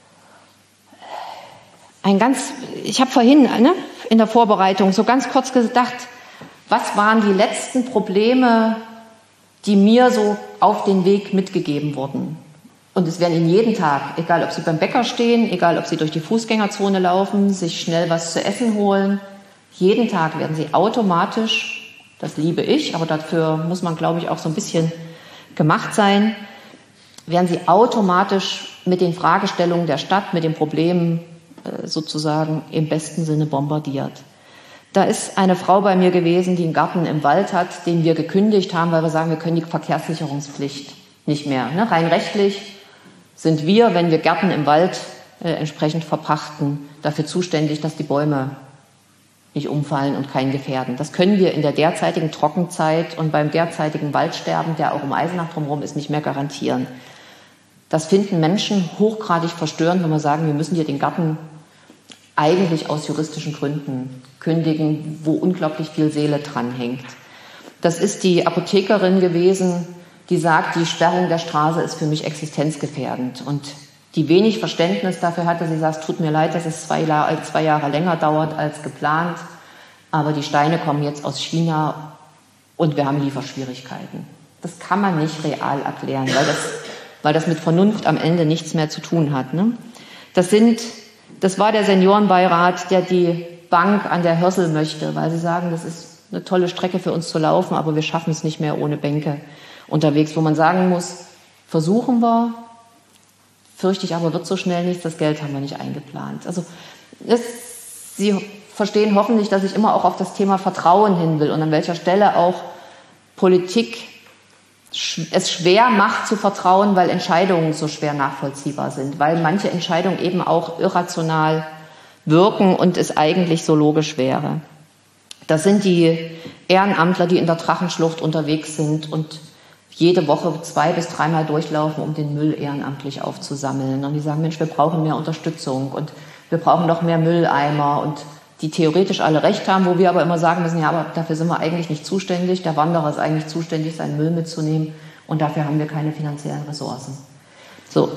[SPEAKER 2] ein ganz, ich habe vorhin ne, in der Vorbereitung so ganz kurz gedacht, was waren die letzten Probleme, die mir so auf den Weg mitgegeben wurden. Und es werden Ihnen jeden Tag, egal ob Sie beim Bäcker stehen, egal ob Sie durch die Fußgängerzone laufen, sich schnell was zu essen holen, jeden Tag werden Sie automatisch, das liebe ich, aber dafür muss man, glaube ich, auch so ein bisschen gemacht sein, werden Sie automatisch mit den Fragestellungen der Stadt, mit den Problemen äh, sozusagen im besten Sinne bombardiert. Da ist eine Frau bei mir gewesen, die einen Garten im Wald hat, den wir gekündigt haben, weil wir sagen, wir können die Verkehrssicherungspflicht nicht mehr. Ne? Rein rechtlich sind wir, wenn wir Gärten im Wald äh, entsprechend verpachten, dafür zuständig, dass die Bäume nicht umfallen und keinen gefährden. Das können wir in der derzeitigen Trockenzeit und beim derzeitigen Waldsterben, der auch um Eisenach drumherum ist, nicht mehr garantieren. Das finden Menschen hochgradig verstörend, wenn wir sagen, wir müssen hier den Garten eigentlich aus juristischen Gründen kündigen, wo unglaublich viel Seele dranhängt. Das ist die Apothekerin gewesen, die sagt, die Sperrung der Straße ist für mich existenzgefährdend. Und die wenig Verständnis dafür hatte, sie sagt, es tut mir leid, dass es zwei, zwei Jahre länger dauert als geplant, aber die Steine kommen jetzt aus China und wir haben Lieferschwierigkeiten. Das kann man nicht real erklären, weil das, weil das mit Vernunft am Ende nichts mehr zu tun hat. Ne? Das sind, das war der Seniorenbeirat, der die Bank an der Hörsel möchte, weil sie sagen, das ist eine tolle Strecke für uns zu laufen, aber wir schaffen es nicht mehr ohne Bänke unterwegs, wo man sagen muss, versuchen wir, fürchte ich aber, wird so schnell nichts, das Geld haben wir nicht eingeplant. Also das, Sie verstehen hoffentlich, dass ich immer auch auf das Thema Vertrauen hin will und an welcher Stelle auch Politik es schwer macht zu vertrauen, weil Entscheidungen so schwer nachvollziehbar sind, weil manche Entscheidungen eben auch irrational wirken und es eigentlich so logisch wäre. Das sind die Ehrenamtler, die in der Drachenschlucht unterwegs sind und jede Woche zwei bis dreimal durchlaufen, um den Müll ehrenamtlich aufzusammeln. Und die sagen, Mensch, wir brauchen mehr Unterstützung und wir brauchen noch mehr Mülleimer, und die theoretisch alle recht haben, wo wir aber immer sagen müssen, ja, aber dafür sind wir eigentlich nicht zuständig. Der Wanderer ist eigentlich zuständig, seinen Müll mitzunehmen, und dafür haben wir keine finanziellen Ressourcen. So.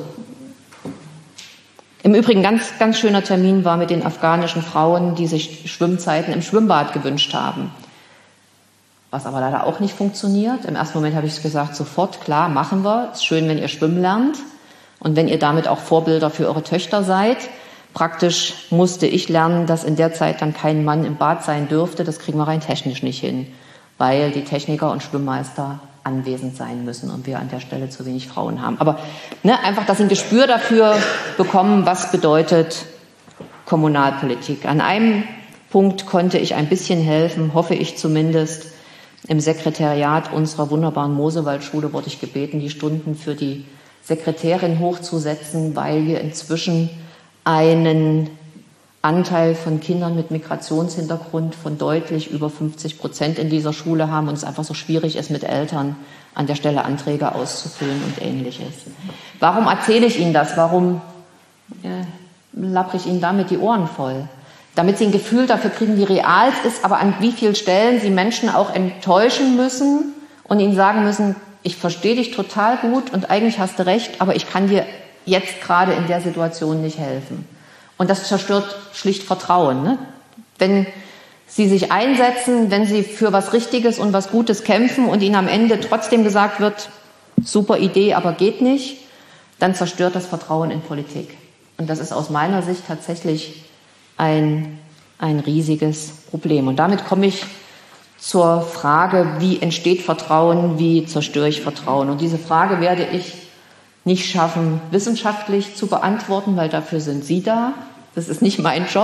[SPEAKER 2] Im Übrigen ganz, ganz schöner Termin war mit den afghanischen Frauen, die sich Schwimmzeiten im Schwimmbad gewünscht haben. Was aber leider auch nicht funktioniert. Im ersten Moment habe ich gesagt, sofort, klar, machen wir. Ist schön, wenn ihr schwimmen lernt und wenn ihr damit auch Vorbilder für eure Töchter seid. Praktisch musste ich lernen, dass in der Zeit dann kein Mann im Bad sein dürfte. Das kriegen wir rein technisch nicht hin, weil die Techniker und Schwimmmeister anwesend sein müssen und wir an der Stelle zu wenig Frauen haben. Aber ne, einfach, dass sie ein Gespür dafür bekommen, was bedeutet Kommunalpolitik. An einem Punkt konnte ich ein bisschen helfen, hoffe ich zumindest. Im Sekretariat unserer wunderbaren Mosewaldschule wurde ich gebeten, die Stunden für die Sekretärin hochzusetzen, weil wir inzwischen einen Anteil von Kindern mit Migrationshintergrund von deutlich über fünfzig Prozent in dieser Schule haben und es einfach so schwierig ist, mit Eltern an der Stelle Anträge auszufüllen und Ähnliches. Warum erzähle ich Ihnen das? Warum äh, lappere ich Ihnen damit die Ohren voll? Damit Sie ein Gefühl dafür kriegen, wie real es ist, aber an wie vielen Stellen Sie Menschen auch enttäuschen müssen und ihnen sagen müssen, ich verstehe dich total gut und eigentlich hast du recht, aber ich kann dir jetzt gerade in der Situation nicht helfen. Und das zerstört schlicht Vertrauen. Ne? Wenn Sie sich einsetzen, wenn Sie für was Richtiges und was Gutes kämpfen und Ihnen am Ende trotzdem gesagt wird, super Idee, aber geht nicht, dann zerstört das Vertrauen in Politik. Und das ist aus meiner Sicht tatsächlich ein, ein riesiges Problem. Und damit komme ich zur Frage, wie entsteht Vertrauen, wie zerstöre ich Vertrauen. Und diese Frage werde ich nicht schaffen, wissenschaftlich zu beantworten, weil dafür sind Sie da. Das ist nicht mein Job.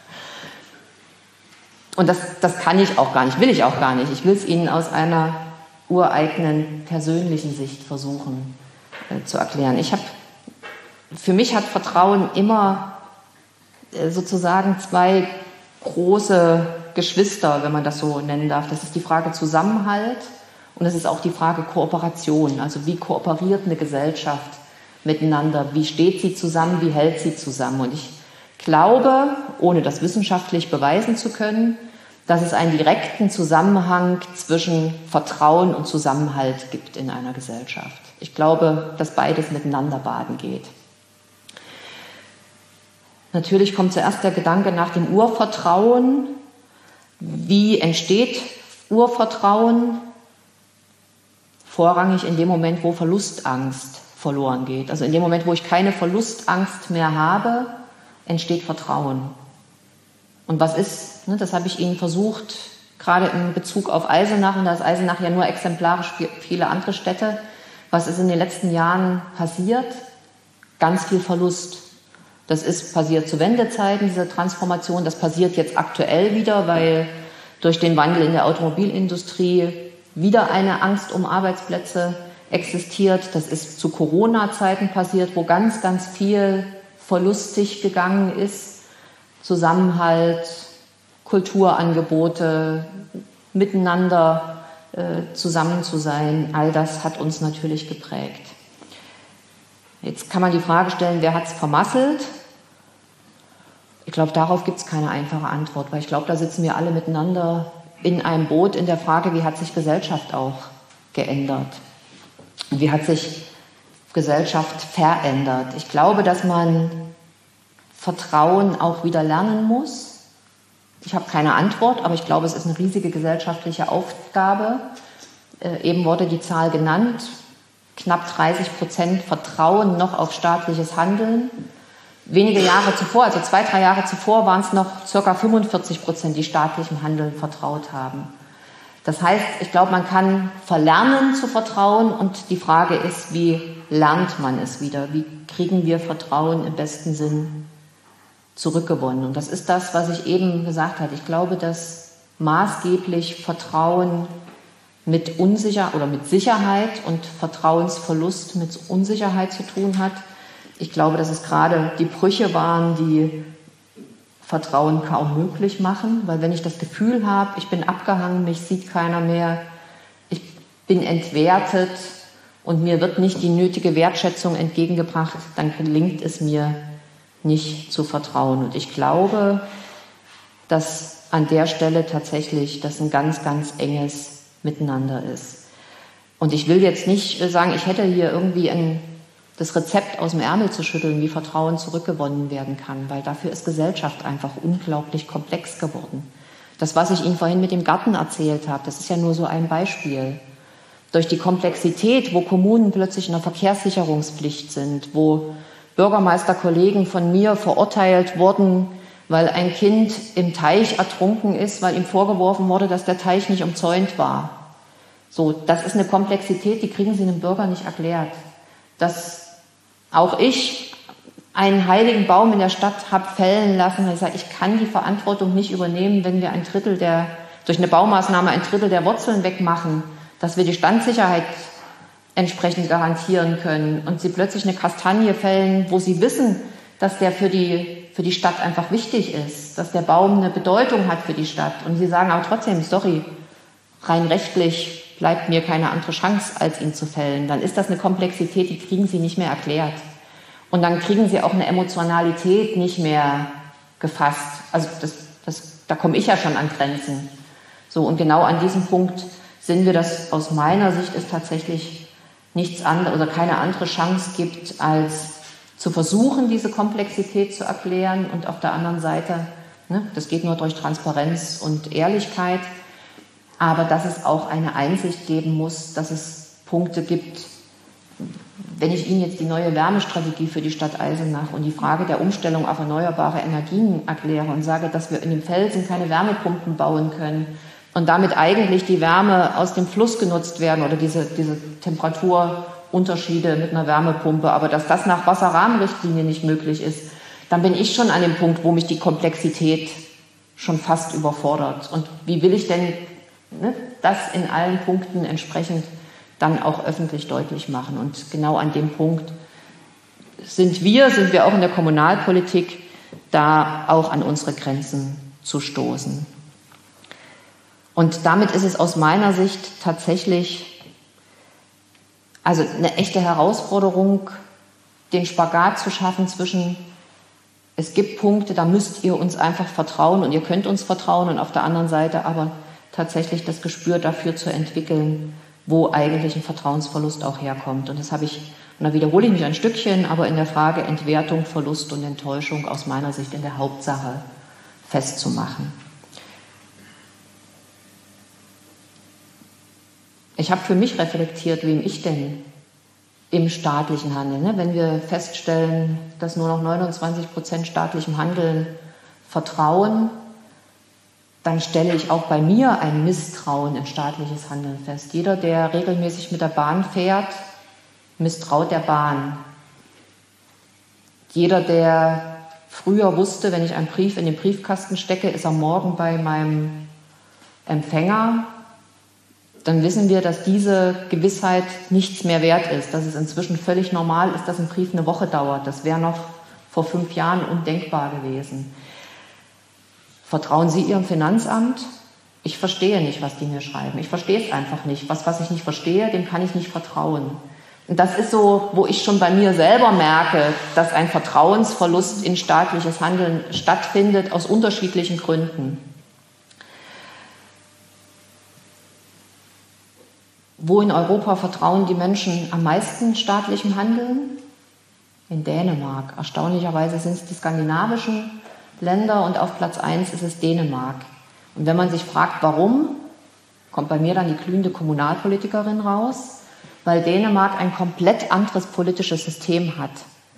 [SPEAKER 2] Und das, das kann ich auch gar nicht, will ich auch gar nicht. Ich will es Ihnen aus einer ureigenen, persönlichen Sicht versuchen äh, zu erklären. Ich habe, für mich hat Vertrauen immer äh, sozusagen zwei große Geschwister, wenn man das so nennen darf. Das ist die Frage Zusammenhalt und das ist auch die Frage Kooperation. Also wie kooperiert eine Gesellschaft miteinander? Wie steht sie zusammen? Wie hält sie zusammen? Und ich glaube, ohne das wissenschaftlich beweisen zu können, dass es einen direkten Zusammenhang zwischen Vertrauen und Zusammenhalt gibt in einer Gesellschaft. Ich glaube, dass beides miteinander baden geht. Natürlich kommt zuerst der Gedanke nach dem Urvertrauen. Wie entsteht Urvertrauen? Vorrangig in dem Moment, wo Verlustangst verloren geht. Also in dem Moment, wo ich keine Verlustangst mehr habe, entsteht Vertrauen. Und was ist, ne, das habe ich Ihnen versucht, gerade in Bezug auf Eisenach, und da ist Eisenach ja nur exemplarisch für viele andere Städte, was ist in den letzten Jahren passiert? Ganz viel Verlust. Das ist passiert zu Wendezeiten, diese Transformation, das passiert jetzt aktuell wieder, weil durch den Wandel in der Automobilindustrie wieder eine Angst um Arbeitsplätze existiert. Das ist zu Corona-Zeiten passiert, wo ganz, ganz viel verlustig gegangen ist. Zusammenhalt, Kulturangebote, miteinander äh, zusammen zu sein, all das hat uns natürlich geprägt. Jetzt kann man die Frage stellen, wer hat es vermasselt? Ich glaube, darauf gibt es keine einfache Antwort, weil ich glaube, da sitzen wir alle miteinander in einem Boot in der Frage, wie hat sich Gesellschaft auch geändert? Wie hat sich Gesellschaft verändert? Ich glaube, dass man Vertrauen auch wieder lernen muss. Ich habe keine Antwort, aber ich glaube, es ist eine riesige gesellschaftliche Aufgabe. Äh, eben wurde die Zahl genannt, knapp dreißig Prozent Vertrauen noch auf staatliches Handeln. Wenige Jahre zuvor, also zwei, drei Jahre zuvor, waren es noch circa fünfundvierzig Prozent, die staatlichem Handeln vertraut haben. Das heißt, ich glaube, man kann verlernen zu vertrauen und die Frage ist, wie lernt man es wieder? Wie kriegen wir Vertrauen im besten Sinn zurückgewonnen? Und das ist das, was ich eben gesagt habe. Ich glaube, dass maßgeblich Vertrauen mit Unsicherheit oder mit Sicherheit und Vertrauensverlust mit Unsicherheit zu tun hat. Ich glaube, dass es gerade die Brüche waren, die Vertrauen kaum möglich machen, weil wenn ich das Gefühl habe, ich bin abgehangen, mich sieht keiner mehr, ich bin entwertet und mir wird nicht die nötige Wertschätzung entgegengebracht, dann gelingt es mir nicht zu vertrauen. Und ich glaube, dass an der Stelle tatsächlich das ein ganz, ganz enges Miteinander ist. Und ich will jetzt nicht sagen, ich hätte hier irgendwie ein, das Rezept aus dem Ärmel zu schütteln, wie Vertrauen zurückgewonnen werden kann, weil dafür ist Gesellschaft einfach unglaublich komplex geworden. Das, was ich Ihnen vorhin mit dem Garten erzählt habe, das ist ja nur so ein Beispiel. Durch die Komplexität, wo Kommunen plötzlich in der Verkehrssicherungspflicht sind, wo Bürgermeisterkollegen von mir verurteilt wurden, weil ein Kind im Teich ertrunken ist, weil ihm vorgeworfen wurde, dass der Teich nicht umzäunt war. So, das ist eine Komplexität, die kriegen Sie einem Bürger nicht erklärt. Dass auch ich einen heiligen Baum in der Stadt habe fällen lassen, weil ich sage, ich kann die Verantwortung nicht übernehmen, wenn wir ein Drittel der, durch eine Baumaßnahme ein Drittel der Wurzeln wegmachen, dass wir die Standsicherheit entsprechend garantieren können und Sie plötzlich eine Kastanie fällen, wo Sie wissen, dass der für die, für die Stadt einfach wichtig ist, dass der Baum eine Bedeutung hat für die Stadt. Und Sie sagen aber trotzdem, sorry, rein rechtlich bleibt mir keine andere Chance, als ihn zu fällen. Dann ist das eine Komplexität, die kriegen Sie nicht mehr erklärt. Und dann kriegen Sie auch eine Emotionalität nicht mehr gefasst. Also das, das, da komme ich ja schon an Grenzen. So, und genau an diesem Punkt sind wir, das aus meiner Sicht ist tatsächlich nichts anderes oder keine andere Chance gibt, als zu versuchen, diese Komplexität zu erklären. Und auf der anderen Seite, ne, das geht nur durch Transparenz und Ehrlichkeit, aber dass es auch eine Einsicht geben muss, dass es Punkte gibt. Wenn ich Ihnen jetzt die neue Wärmestrategie für die Stadt Eisenach und die Frage der Umstellung auf erneuerbare Energien erkläre und sage, dass wir in dem Felsen keine Wärmepumpen bauen können und damit eigentlich die Wärme aus dem Fluss genutzt werden oder diese, diese Temperaturunterschiede mit einer Wärmepumpe, aber dass das nach Wasserrahmenrichtlinie nicht möglich ist, dann bin ich schon an dem Punkt, wo mich die Komplexität schon fast überfordert. Und wie will ich denn ne, das in allen Punkten entsprechend dann auch öffentlich deutlich machen? Und genau an dem Punkt sind wir, sind wir auch in der Kommunalpolitik, da auch an unsere Grenzen zu stoßen. Und damit ist es aus meiner Sicht tatsächlich also eine echte Herausforderung, den Spagat zu schaffen zwischen, es gibt Punkte, da müsst ihr uns einfach vertrauen und ihr könnt uns vertrauen, und auf der anderen Seite aber tatsächlich das Gespür dafür zu entwickeln, wo eigentlich ein Vertrauensverlust auch herkommt. Und das habe ich, und da wiederhole ich mich ein Stückchen, aber in der Frage Entwertung, Verlust und Enttäuschung aus meiner Sicht in der Hauptsache festzumachen. Ich habe für mich reflektiert, wem ich denn im staatlichen Handeln, ne, wenn wir feststellen, dass nur noch neunundzwanzig Prozent staatlichem Handeln vertrauen, dann stelle ich auch bei mir ein Misstrauen in staatliches Handeln fest. Jeder, der regelmäßig mit der Bahn fährt, misstraut der Bahn. Jeder, der früher wusste, wenn ich einen Brief in den Briefkasten stecke, ist er morgen bei meinem Empfänger, dann wissen wir, dass diese Gewissheit nichts mehr wert ist, dass es inzwischen völlig normal ist, dass ein Brief eine Woche dauert. Das wäre noch vor fünf Jahren undenkbar gewesen. Vertrauen Sie Ihrem Finanzamt? Ich verstehe nicht, was die mir schreiben. Ich verstehe es einfach nicht. Was, was ich nicht verstehe, dem kann ich nicht vertrauen. Und das ist so, wo ich schon bei mir selber merke, dass ein Vertrauensverlust in staatliches Handeln stattfindet, aus unterschiedlichen Gründen. Wo in Europa vertrauen die Menschen am meisten staatlichem Handeln? In Dänemark. Erstaunlicherweise sind es die skandinavischen Länder und auf Platz eins ist es Dänemark. Und wenn man sich fragt, warum, kommt bei mir dann die glühende Kommunalpolitikerin raus, weil Dänemark ein komplett anderes politisches System hat.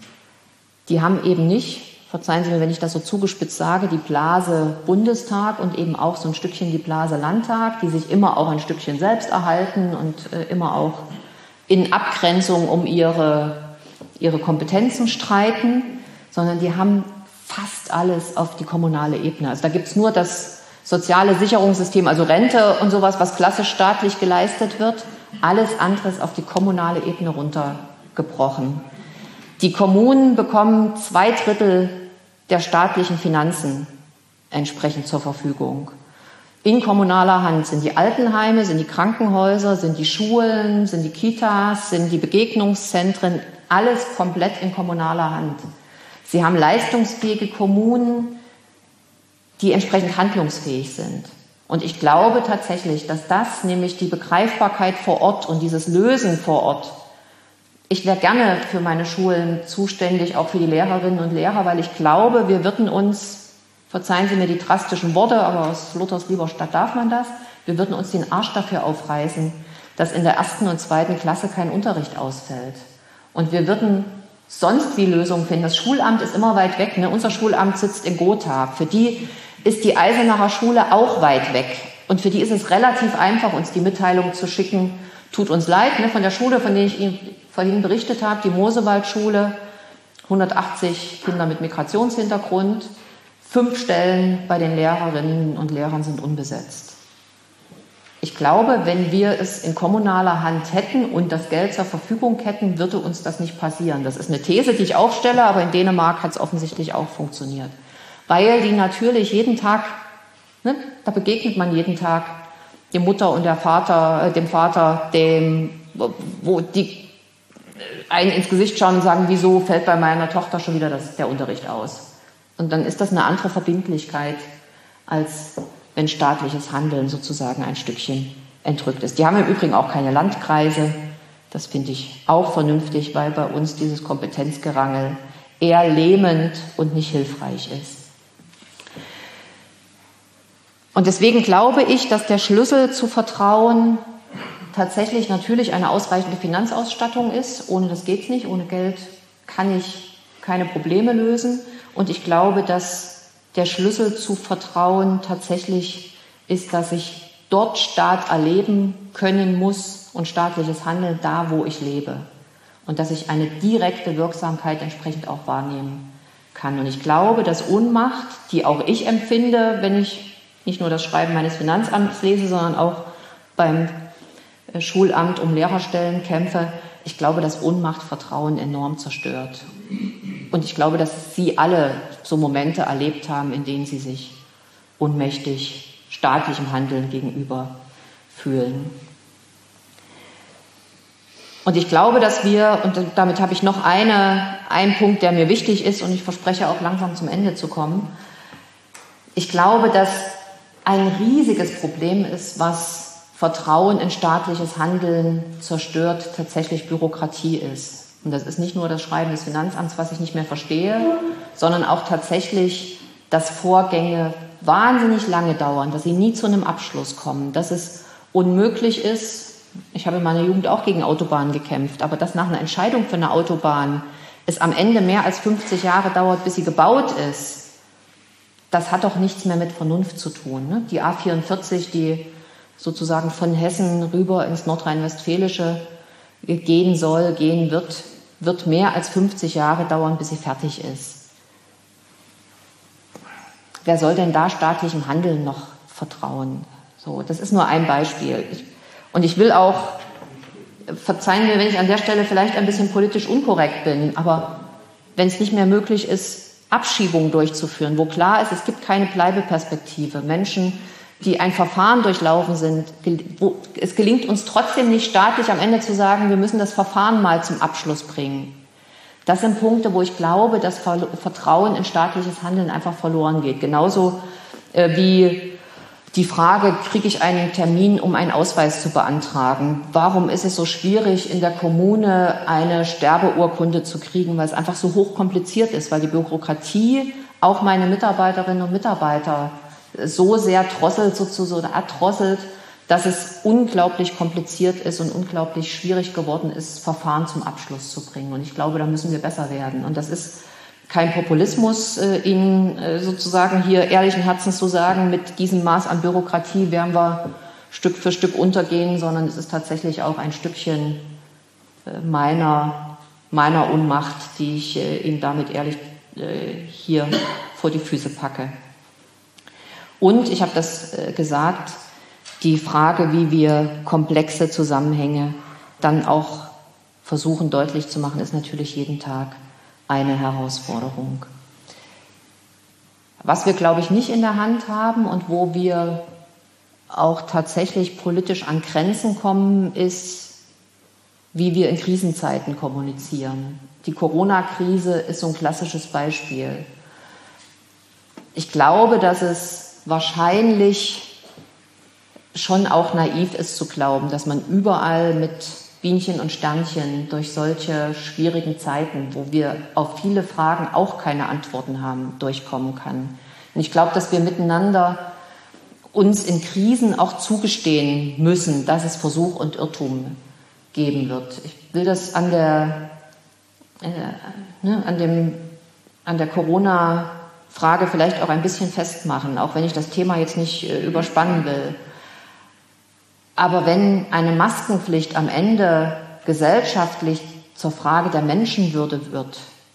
[SPEAKER 2] Die haben eben nicht, verzeihen Sie mir, wenn ich das so zugespitzt sage, die Blase Bundestag und eben auch so ein Stückchen die Blase Landtag, die sich immer auch ein Stückchen selbst erhalten und äh, immer auch in Abgrenzung um ihre, ihre Kompetenzen streiten, sondern die haben fast alles auf die kommunale Ebene. Also da gibt es nur das soziale Sicherungssystem, also Rente und sowas, was klassisch staatlich geleistet wird. Alles andere ist auf die kommunale Ebene runtergebrochen. Die Kommunen bekommen zwei Drittel der staatlichen Finanzen entsprechend zur Verfügung. In kommunaler Hand sind die Altenheime, sind die Krankenhäuser, sind die Schulen, sind die Kitas, sind die Begegnungszentren, alles komplett in kommunaler Hand. Sie haben leistungsfähige Kommunen, die entsprechend handlungsfähig sind. Und ich glaube tatsächlich, dass das, nämlich die Begreifbarkeit vor Ort und dieses Lösen vor Ort, ich wäre gerne für meine Schulen zuständig, auch für die Lehrerinnen und Lehrer, weil ich glaube, wir würden uns, verzeihen Sie mir die drastischen Worte, aber aus Luthers lieber Stadt darf man das, wir würden uns den Arsch dafür aufreißen, dass in der ersten und zweiten Klasse kein Unterricht ausfällt. Und wir würden sonst wie Lösungen finden. Das Schulamt ist immer weit weg. Ne? Unser Schulamt sitzt in Gotha. Für die ist die Eisenacher Schule auch weit weg. Und für die ist es relativ einfach, uns die Mitteilung zu schicken, tut uns leid, ne? Von der Schule, von der ich Ihnen vorhin berichtet habe, die Mosewaldschule, hundertachtzig Kinder mit Migrationshintergrund, fünf Stellen bei den Lehrerinnen und Lehrern sind unbesetzt. Ich glaube, wenn wir es in kommunaler Hand hätten und das Geld zur Verfügung hätten, würde uns das nicht passieren. Das ist eine These, die ich aufstelle, aber in Dänemark hat es offensichtlich auch funktioniert. Weil die natürlich jeden Tag, ne, da begegnet man jeden Tag dem Mutter und der Vater, äh, dem Vater, dem, wo die einen ins Gesicht schauen und sagen, wieso fällt bei meiner Tochter schon wieder das, der Unterricht aus? Und dann ist das eine andere Verbindlichkeit, als wenn staatliches Handeln sozusagen ein Stückchen entrückt ist. Die haben im Übrigen auch keine Landkreise. Das finde ich auch vernünftig, weil bei uns dieses Kompetenzgerangel eher lähmend und nicht hilfreich ist. Und deswegen glaube ich, dass der Schlüssel zu Vertrauen tatsächlich natürlich eine ausreichende Finanzausstattung ist. Ohne das geht's nicht. Ohne Geld kann ich keine Probleme lösen. Und ich glaube, dass der Schlüssel zu Vertrauen tatsächlich ist, dass ich dort Staat erleben können muss und staatliches Handeln da, wo ich lebe. Und dass ich eine direkte Wirksamkeit entsprechend auch wahrnehmen kann. Und ich glaube, dass Ohnmacht, die auch ich empfinde, wenn ich nicht nur das Schreiben meines Finanzamts lese, sondern auch beim Schulamt um Lehrerstellen kämpfe, ich glaube, dass Ohnmacht Vertrauen enorm zerstört. Und ich glaube, dass Sie alle so Momente erlebt haben, in denen Sie sich ohnmächtig staatlichem Handeln gegenüber fühlen. Und ich glaube, dass wir, und damit habe ich noch eine, einen Punkt, der mir wichtig ist, und ich verspreche auch langsam zum Ende zu kommen. Ich glaube, dass ein riesiges Problem ist, was Vertrauen in staatliches Handeln zerstört, tatsächlich Bürokratie ist. Und das ist nicht nur das Schreiben des Finanzamts, was ich nicht mehr verstehe, sondern auch tatsächlich, dass Vorgänge wahnsinnig lange dauern, dass sie nie zu einem Abschluss kommen, dass es unmöglich ist. Ich habe in meiner Jugend auch gegen Autobahnen gekämpft, aber dass nach einer Entscheidung für eine Autobahn es am Ende mehr als fünfzig Jahre dauert, bis sie gebaut ist, das hat doch nichts mehr mit Vernunft zu tun. Ne? Die A vierundvierzig, die sozusagen von Hessen rüber ins Nordrhein-Westfälische gehen soll, gehen wird, wird mehr als fünfzig Jahre dauern, bis sie fertig ist. Wer soll denn da staatlichem Handeln noch vertrauen? So, das ist nur ein Beispiel. Ich, und ich will auch, verzeihen mir, wenn ich an der Stelle vielleicht ein bisschen politisch unkorrekt bin, aber wenn es nicht mehr möglich ist, Abschiebungen durchzuführen, wo klar ist, es gibt keine Bleibeperspektive, Menschen, die ein Verfahren durchlaufen sind, wo es gelingt uns trotzdem nicht staatlich am Ende zu sagen, wir müssen das Verfahren mal zum Abschluss bringen. Das sind Punkte, wo ich glaube, dass Vertrauen in staatliches Handeln einfach verloren geht. Genauso äh, wie die Frage, kriege ich einen Termin, um einen Ausweis zu beantragen? Warum ist es so schwierig, in der Kommune eine Sterbeurkunde zu kriegen? Weil es einfach so hochkompliziert ist, weil die Bürokratie auch meine Mitarbeiterinnen und Mitarbeiter so sehr drosselt sozusagen oder erdrosselt, dass es unglaublich kompliziert ist und unglaublich schwierig geworden ist, Verfahren zum Abschluss zu bringen. Und ich glaube, da müssen wir besser werden. Und das ist kein Populismus, äh, Ihnen äh, sozusagen hier ehrlichen Herzens zu sagen, mit diesem Maß an Bürokratie werden wir Stück für Stück untergehen, sondern es ist tatsächlich auch ein Stückchen äh, meiner, meiner Ohnmacht, die ich äh, Ihnen damit ehrlich äh, hier vor die Füße packe. Und, ich habe das äh, gesagt, die Frage, wie wir komplexe Zusammenhänge dann auch versuchen deutlich zu machen, ist natürlich jeden Tag eine Herausforderung. Was wir, glaube ich, nicht in der Hand haben und wo wir auch tatsächlich politisch an Grenzen kommen, ist, wie wir in Krisenzeiten kommunizieren. Die Corona-Krise ist so ein klassisches Beispiel. Ich glaube, dass es wahrscheinlich schon auch naiv ist zu glauben, dass man überall mit Bienchen und Sternchen durch solche schwierigen Zeiten, wo wir auf viele Fragen auch keine Antworten haben, durchkommen kann. Und ich glaube, dass wir miteinander uns in Krisen auch zugestehen müssen, dass es Versuch und Irrtum geben wird. Ich will das an der, äh, ne, an dem, an der Corona-Frage vielleicht auch ein bisschen festmachen, auch wenn ich das Thema jetzt nicht äh, überspannen will. Aber wenn eine Maskenpflicht am Ende gesellschaftlich zur Frage der Menschenwürde wird,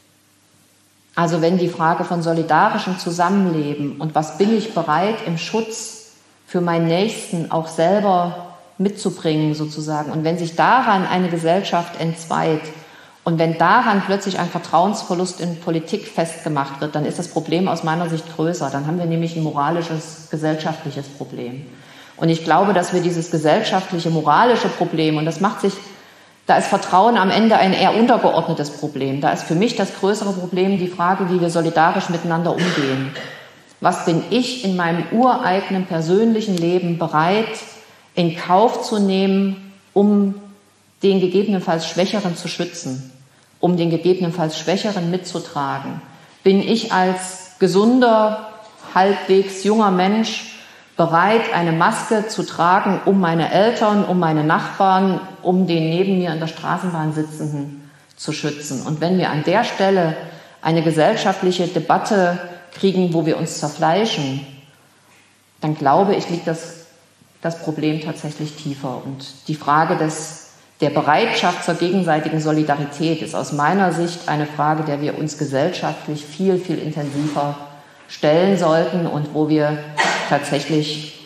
[SPEAKER 2] also wenn die Frage von solidarischem Zusammenleben und was bin ich bereit im Schutz für meinen Nächsten auch selber mitzubringen sozusagen, und wenn sich daran eine Gesellschaft entzweit und wenn daran plötzlich ein Vertrauensverlust in Politik festgemacht wird, dann ist das Problem aus meiner Sicht größer. Dann haben wir nämlich ein moralisches, gesellschaftliches Problem. Und ich glaube, dass wir dieses gesellschaftliche, moralische Problem, und das macht sich, da ist Vertrauen am Ende ein eher untergeordnetes Problem. Da ist für mich das größere Problem die Frage, wie wir solidarisch miteinander umgehen. Was bin ich in meinem ureigenen persönlichen Leben bereit, in Kauf zu nehmen, um den gegebenenfalls Schwächeren zu schützen, um den gegebenenfalls Schwächeren mitzutragen? Bin ich als gesunder, halbwegs junger Mensch bereit, eine Maske zu tragen, um meine Eltern, um meine Nachbarn, um den neben mir in der Straßenbahn Sitzenden zu schützen? Und wenn wir an der Stelle eine gesellschaftliche Debatte kriegen, wo wir uns zerfleischen, dann glaube ich, liegt das das Problem tatsächlich tiefer. Und die Frage des, der Bereitschaft zur gegenseitigen Solidarität ist aus meiner Sicht eine Frage, der wir uns gesellschaftlich viel, viel intensiver stellen sollten und wo wir tatsächlich,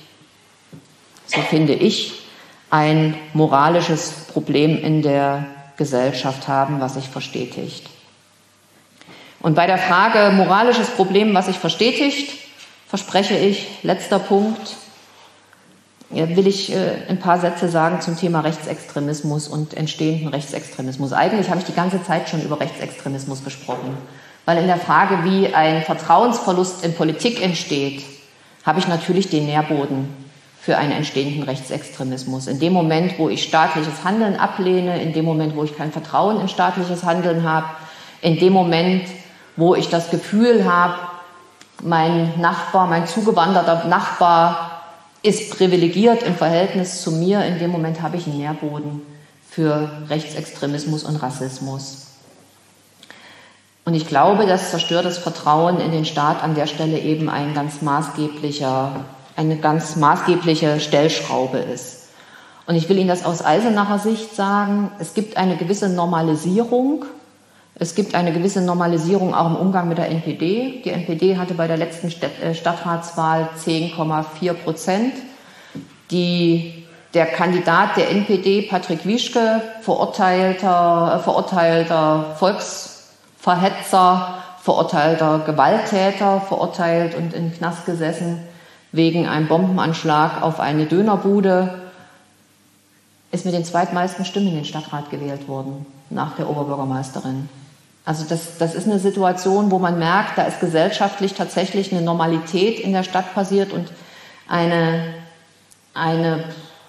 [SPEAKER 2] so finde ich, ein moralisches Problem in der Gesellschaft haben, was sich verstetigt. Und bei der Frage moralisches Problem, was sich verstetigt, verspreche ich, letzter Punkt, will ich äh, ein paar Sätze sagen zum Thema Rechtsextremismus und entstehenden Rechtsextremismus. Eigentlich habe ich die ganze Zeit schon über Rechtsextremismus gesprochen, weil in der Frage, wie ein Vertrauensverlust in Politik entsteht, habe ich natürlich den Nährboden für einen entstehenden Rechtsextremismus. In dem Moment, wo ich staatliches Handeln ablehne, in dem Moment, wo ich kein Vertrauen in staatliches Handeln habe, in dem Moment, wo ich das Gefühl habe, mein Nachbar, mein zugewanderter Nachbar ist privilegiert im Verhältnis zu mir, in dem Moment habe ich einen Nährboden für Rechtsextremismus und Rassismus. Und ich glaube, dass zerstörtes Vertrauen in den Staat an der Stelle eben ein ganz maßgeblicher, eine ganz maßgebliche Stellschraube ist. Und ich will Ihnen das aus Eisenacher Sicht sagen, es gibt eine gewisse Normalisierung. Es gibt eine gewisse Normalisierung auch im Umgang mit der N P D. Die N P D hatte bei der letzten Stadtratswahl zehn Komma vier Prozent. Die, der Kandidat der N P D, Patrick Wischke, verurteilter, verurteilter Volksverhetzer, verurteilter Gewalttäter, verurteilt und in den Knast gesessen wegen einem Bombenanschlag auf eine Dönerbude, ist mit den zweitmeisten Stimmen in den Stadtrat gewählt worden, nach der Oberbürgermeisterin. Also das, das ist eine Situation, wo man merkt, da ist gesellschaftlich tatsächlich eine Normalität in der Stadt passiert und eine, eine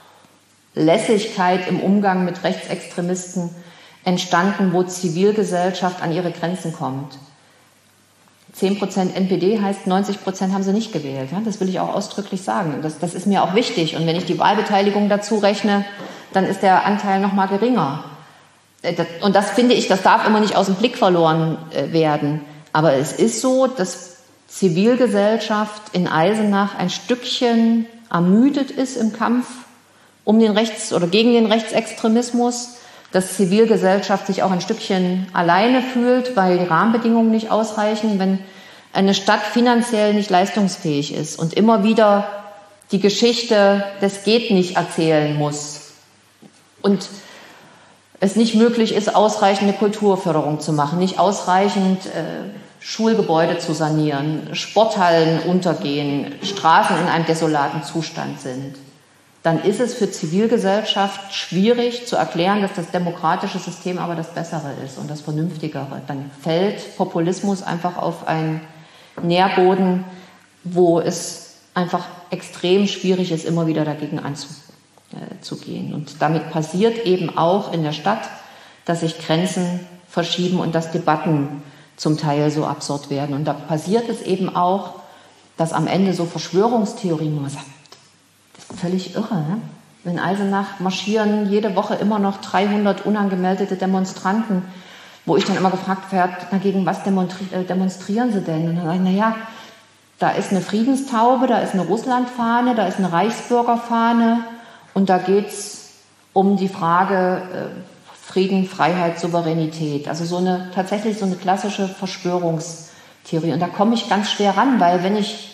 [SPEAKER 2] Lässigkeit im Umgang mit Rechtsextremisten entstanden, wo Zivilgesellschaft an ihre Grenzen kommt. zehn Prozent N P D heißt, neunzig Prozent haben sie nicht gewählt. Das will ich auch ausdrücklich sagen. Das, das ist mir auch wichtig. Und wenn ich die Wahlbeteiligung dazu rechne, dann ist der Anteil noch mal geringer. Und das finde ich, das darf immer nicht aus dem Blick verloren werden. Aber es ist so, dass Zivilgesellschaft in Eisenach ein Stückchen ermüdet ist im Kampf um den Rechts- oder gegen den Rechtsextremismus, dass Zivilgesellschaft sich auch ein Stückchen alleine fühlt, weil die Rahmenbedingungen nicht ausreichen, wenn eine Stadt finanziell nicht leistungsfähig ist und immer wieder die Geschichte des Geht nicht erzählen muss und es nicht möglich ist, ausreichende Kulturförderung zu machen, nicht ausreichend äh, Schulgebäude zu sanieren, Sporthallen untergehen, Straßen in einem desolaten Zustand sind, dann ist es für Zivilgesellschaft schwierig zu erklären, dass das demokratische System aber das Bessere ist und das Vernünftigere. Dann fällt Populismus einfach auf einen Nährboden, wo es einfach extrem schwierig ist, immer wieder dagegen anzugehen. zu gehen. Und damit passiert eben auch in der Stadt, dass sich Grenzen verschieben und dass Debatten zum Teil so absurd werden. Und da passiert es eben auch, dass am Ende so Verschwörungstheorien, wo man sagt, das ist völlig irre, ne? In Eisenach marschieren jede Woche immer noch dreihundert unangemeldete Demonstranten, wo ich dann immer gefragt werde, na, gegen was demonstrieren sie denn? Und dann sage ich, na ja, da ist eine Friedenstaube, da ist eine Russlandfahne, da ist eine Reichsbürgerfahne, und da geht es um die Frage äh, Frieden, Freiheit, Souveränität. Also so eine tatsächlich so eine klassische Verschwörungstheorie. Und da komme ich ganz schwer ran, weil wenn ich,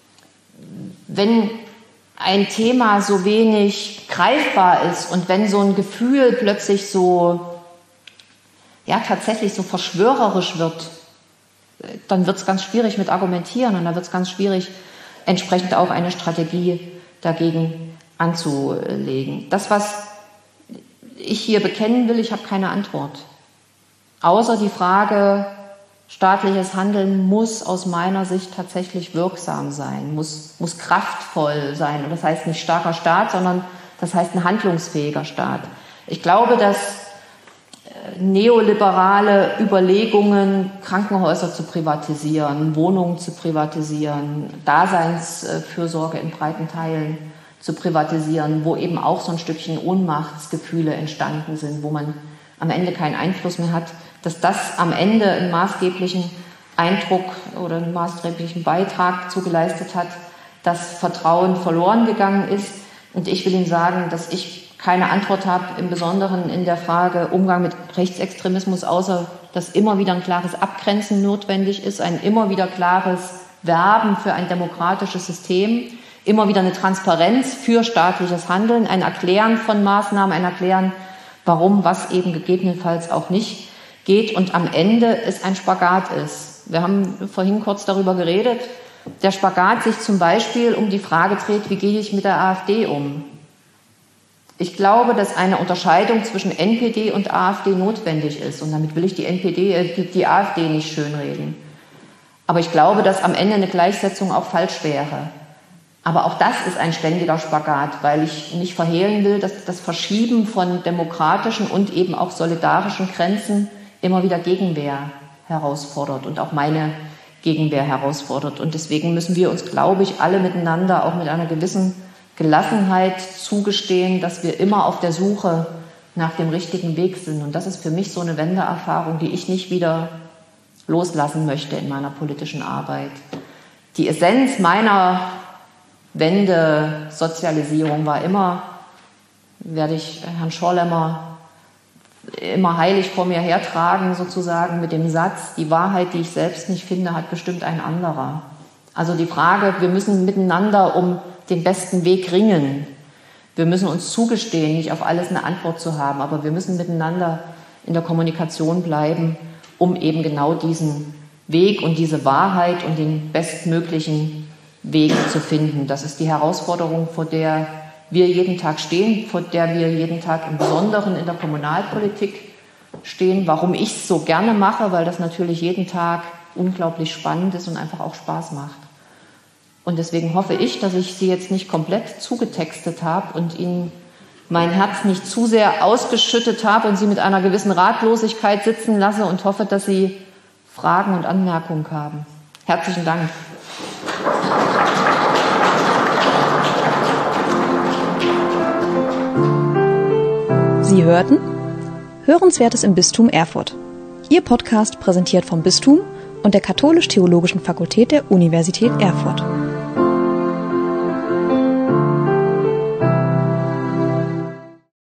[SPEAKER 2] wenn ein Thema so wenig greifbar ist und wenn so ein Gefühl plötzlich so, ja, tatsächlich so verschwörerisch wird, dann wird es ganz schwierig mit Argumentieren und dann wird es ganz schwierig, entsprechend auch eine Strategie dagegen anzulegen. Das, was ich hier bekennen will, ich habe keine Antwort. Außer die Frage, staatliches Handeln muss aus meiner Sicht tatsächlich wirksam sein, muss, muss kraftvoll sein. Und das heißt nicht starker Staat, sondern das heißt ein handlungsfähiger Staat. Ich glaube, dass neoliberale Überlegungen, Krankenhäuser zu privatisieren, Wohnungen zu privatisieren, Daseinsfürsorge in breiten Teilen zu privatisieren, wo eben auch so ein Stückchen Ohnmachtsgefühle entstanden sind, wo man am Ende keinen Einfluss mehr hat, dass das am Ende einen maßgeblichen Eindruck oder einen maßgeblichen Beitrag zu geleistet hat, dass Vertrauen verloren gegangen ist. Und ich will Ihnen sagen, dass ich keine Antwort habe, im Besonderen in der Frage Umgang mit Rechtsextremismus, außer dass immer wieder ein klares Abgrenzen notwendig ist, ein immer wieder klares Werben für ein demokratisches System, immer wieder eine Transparenz für staatliches Handeln, ein Erklären von Maßnahmen, ein Erklären, warum was eben gegebenenfalls auch nicht geht und am Ende es ein Spagat ist. Wir haben vorhin kurz darüber geredet, der Spagat sich zum Beispiel um die Frage dreht, wie gehe ich mit der AfD um? Ich glaube, dass eine Unterscheidung zwischen N P D und AfD notwendig ist. Und damit will ich die N P D, äh, die, die AfD nicht schönreden. Aber ich glaube, dass am Ende eine Gleichsetzung auch falsch wäre. Aber auch das ist ein ständiger Spagat, weil ich nicht verhehlen will, dass das Verschieben von demokratischen und eben auch solidarischen Grenzen immer wieder Gegenwehr herausfordert und auch meine Gegenwehr herausfordert. Und deswegen müssen wir uns, glaube ich, alle miteinander auch mit einer gewissen Gelassenheit zugestehen, dass wir immer auf der Suche nach dem richtigen Weg sind. Und das ist für mich so eine Wendeerfahrung, die ich nicht wieder loslassen möchte in meiner politischen Arbeit. Die Essenz meiner Wendesozialisierung war immer, werde ich Herrn Schorlemmer immer heilig vor mir hertragen, sozusagen mit dem Satz, die Wahrheit, die ich selbst nicht finde, hat bestimmt ein anderer. Also die Frage, wir müssen miteinander um den besten Weg ringen. Wir müssen uns zugestehen, nicht auf alles eine Antwort zu haben, aber wir müssen miteinander in der Kommunikation bleiben, um eben genau diesen Weg und diese Wahrheit und den bestmöglichen Weg zu finden. Das ist die Herausforderung, vor der wir jeden Tag stehen, vor der wir jeden Tag im Besonderen in der Kommunalpolitik stehen. Warum ich es so gerne mache, weil das natürlich jeden Tag unglaublich spannend ist und einfach auch Spaß macht. Und deswegen hoffe ich, dass ich Sie jetzt nicht komplett zugetextet habe und Ihnen mein Herz nicht zu sehr ausgeschüttet habe und Sie mit einer gewissen Ratlosigkeit sitzen lasse und hoffe, dass Sie Fragen und Anmerkungen haben. Herzlichen Dank.
[SPEAKER 1] Sie hörten Hörenswertes im Bistum Erfurt. Ihr Podcast präsentiert vom Bistum und der Katholisch-Theologischen Fakultät der Universität Erfurt.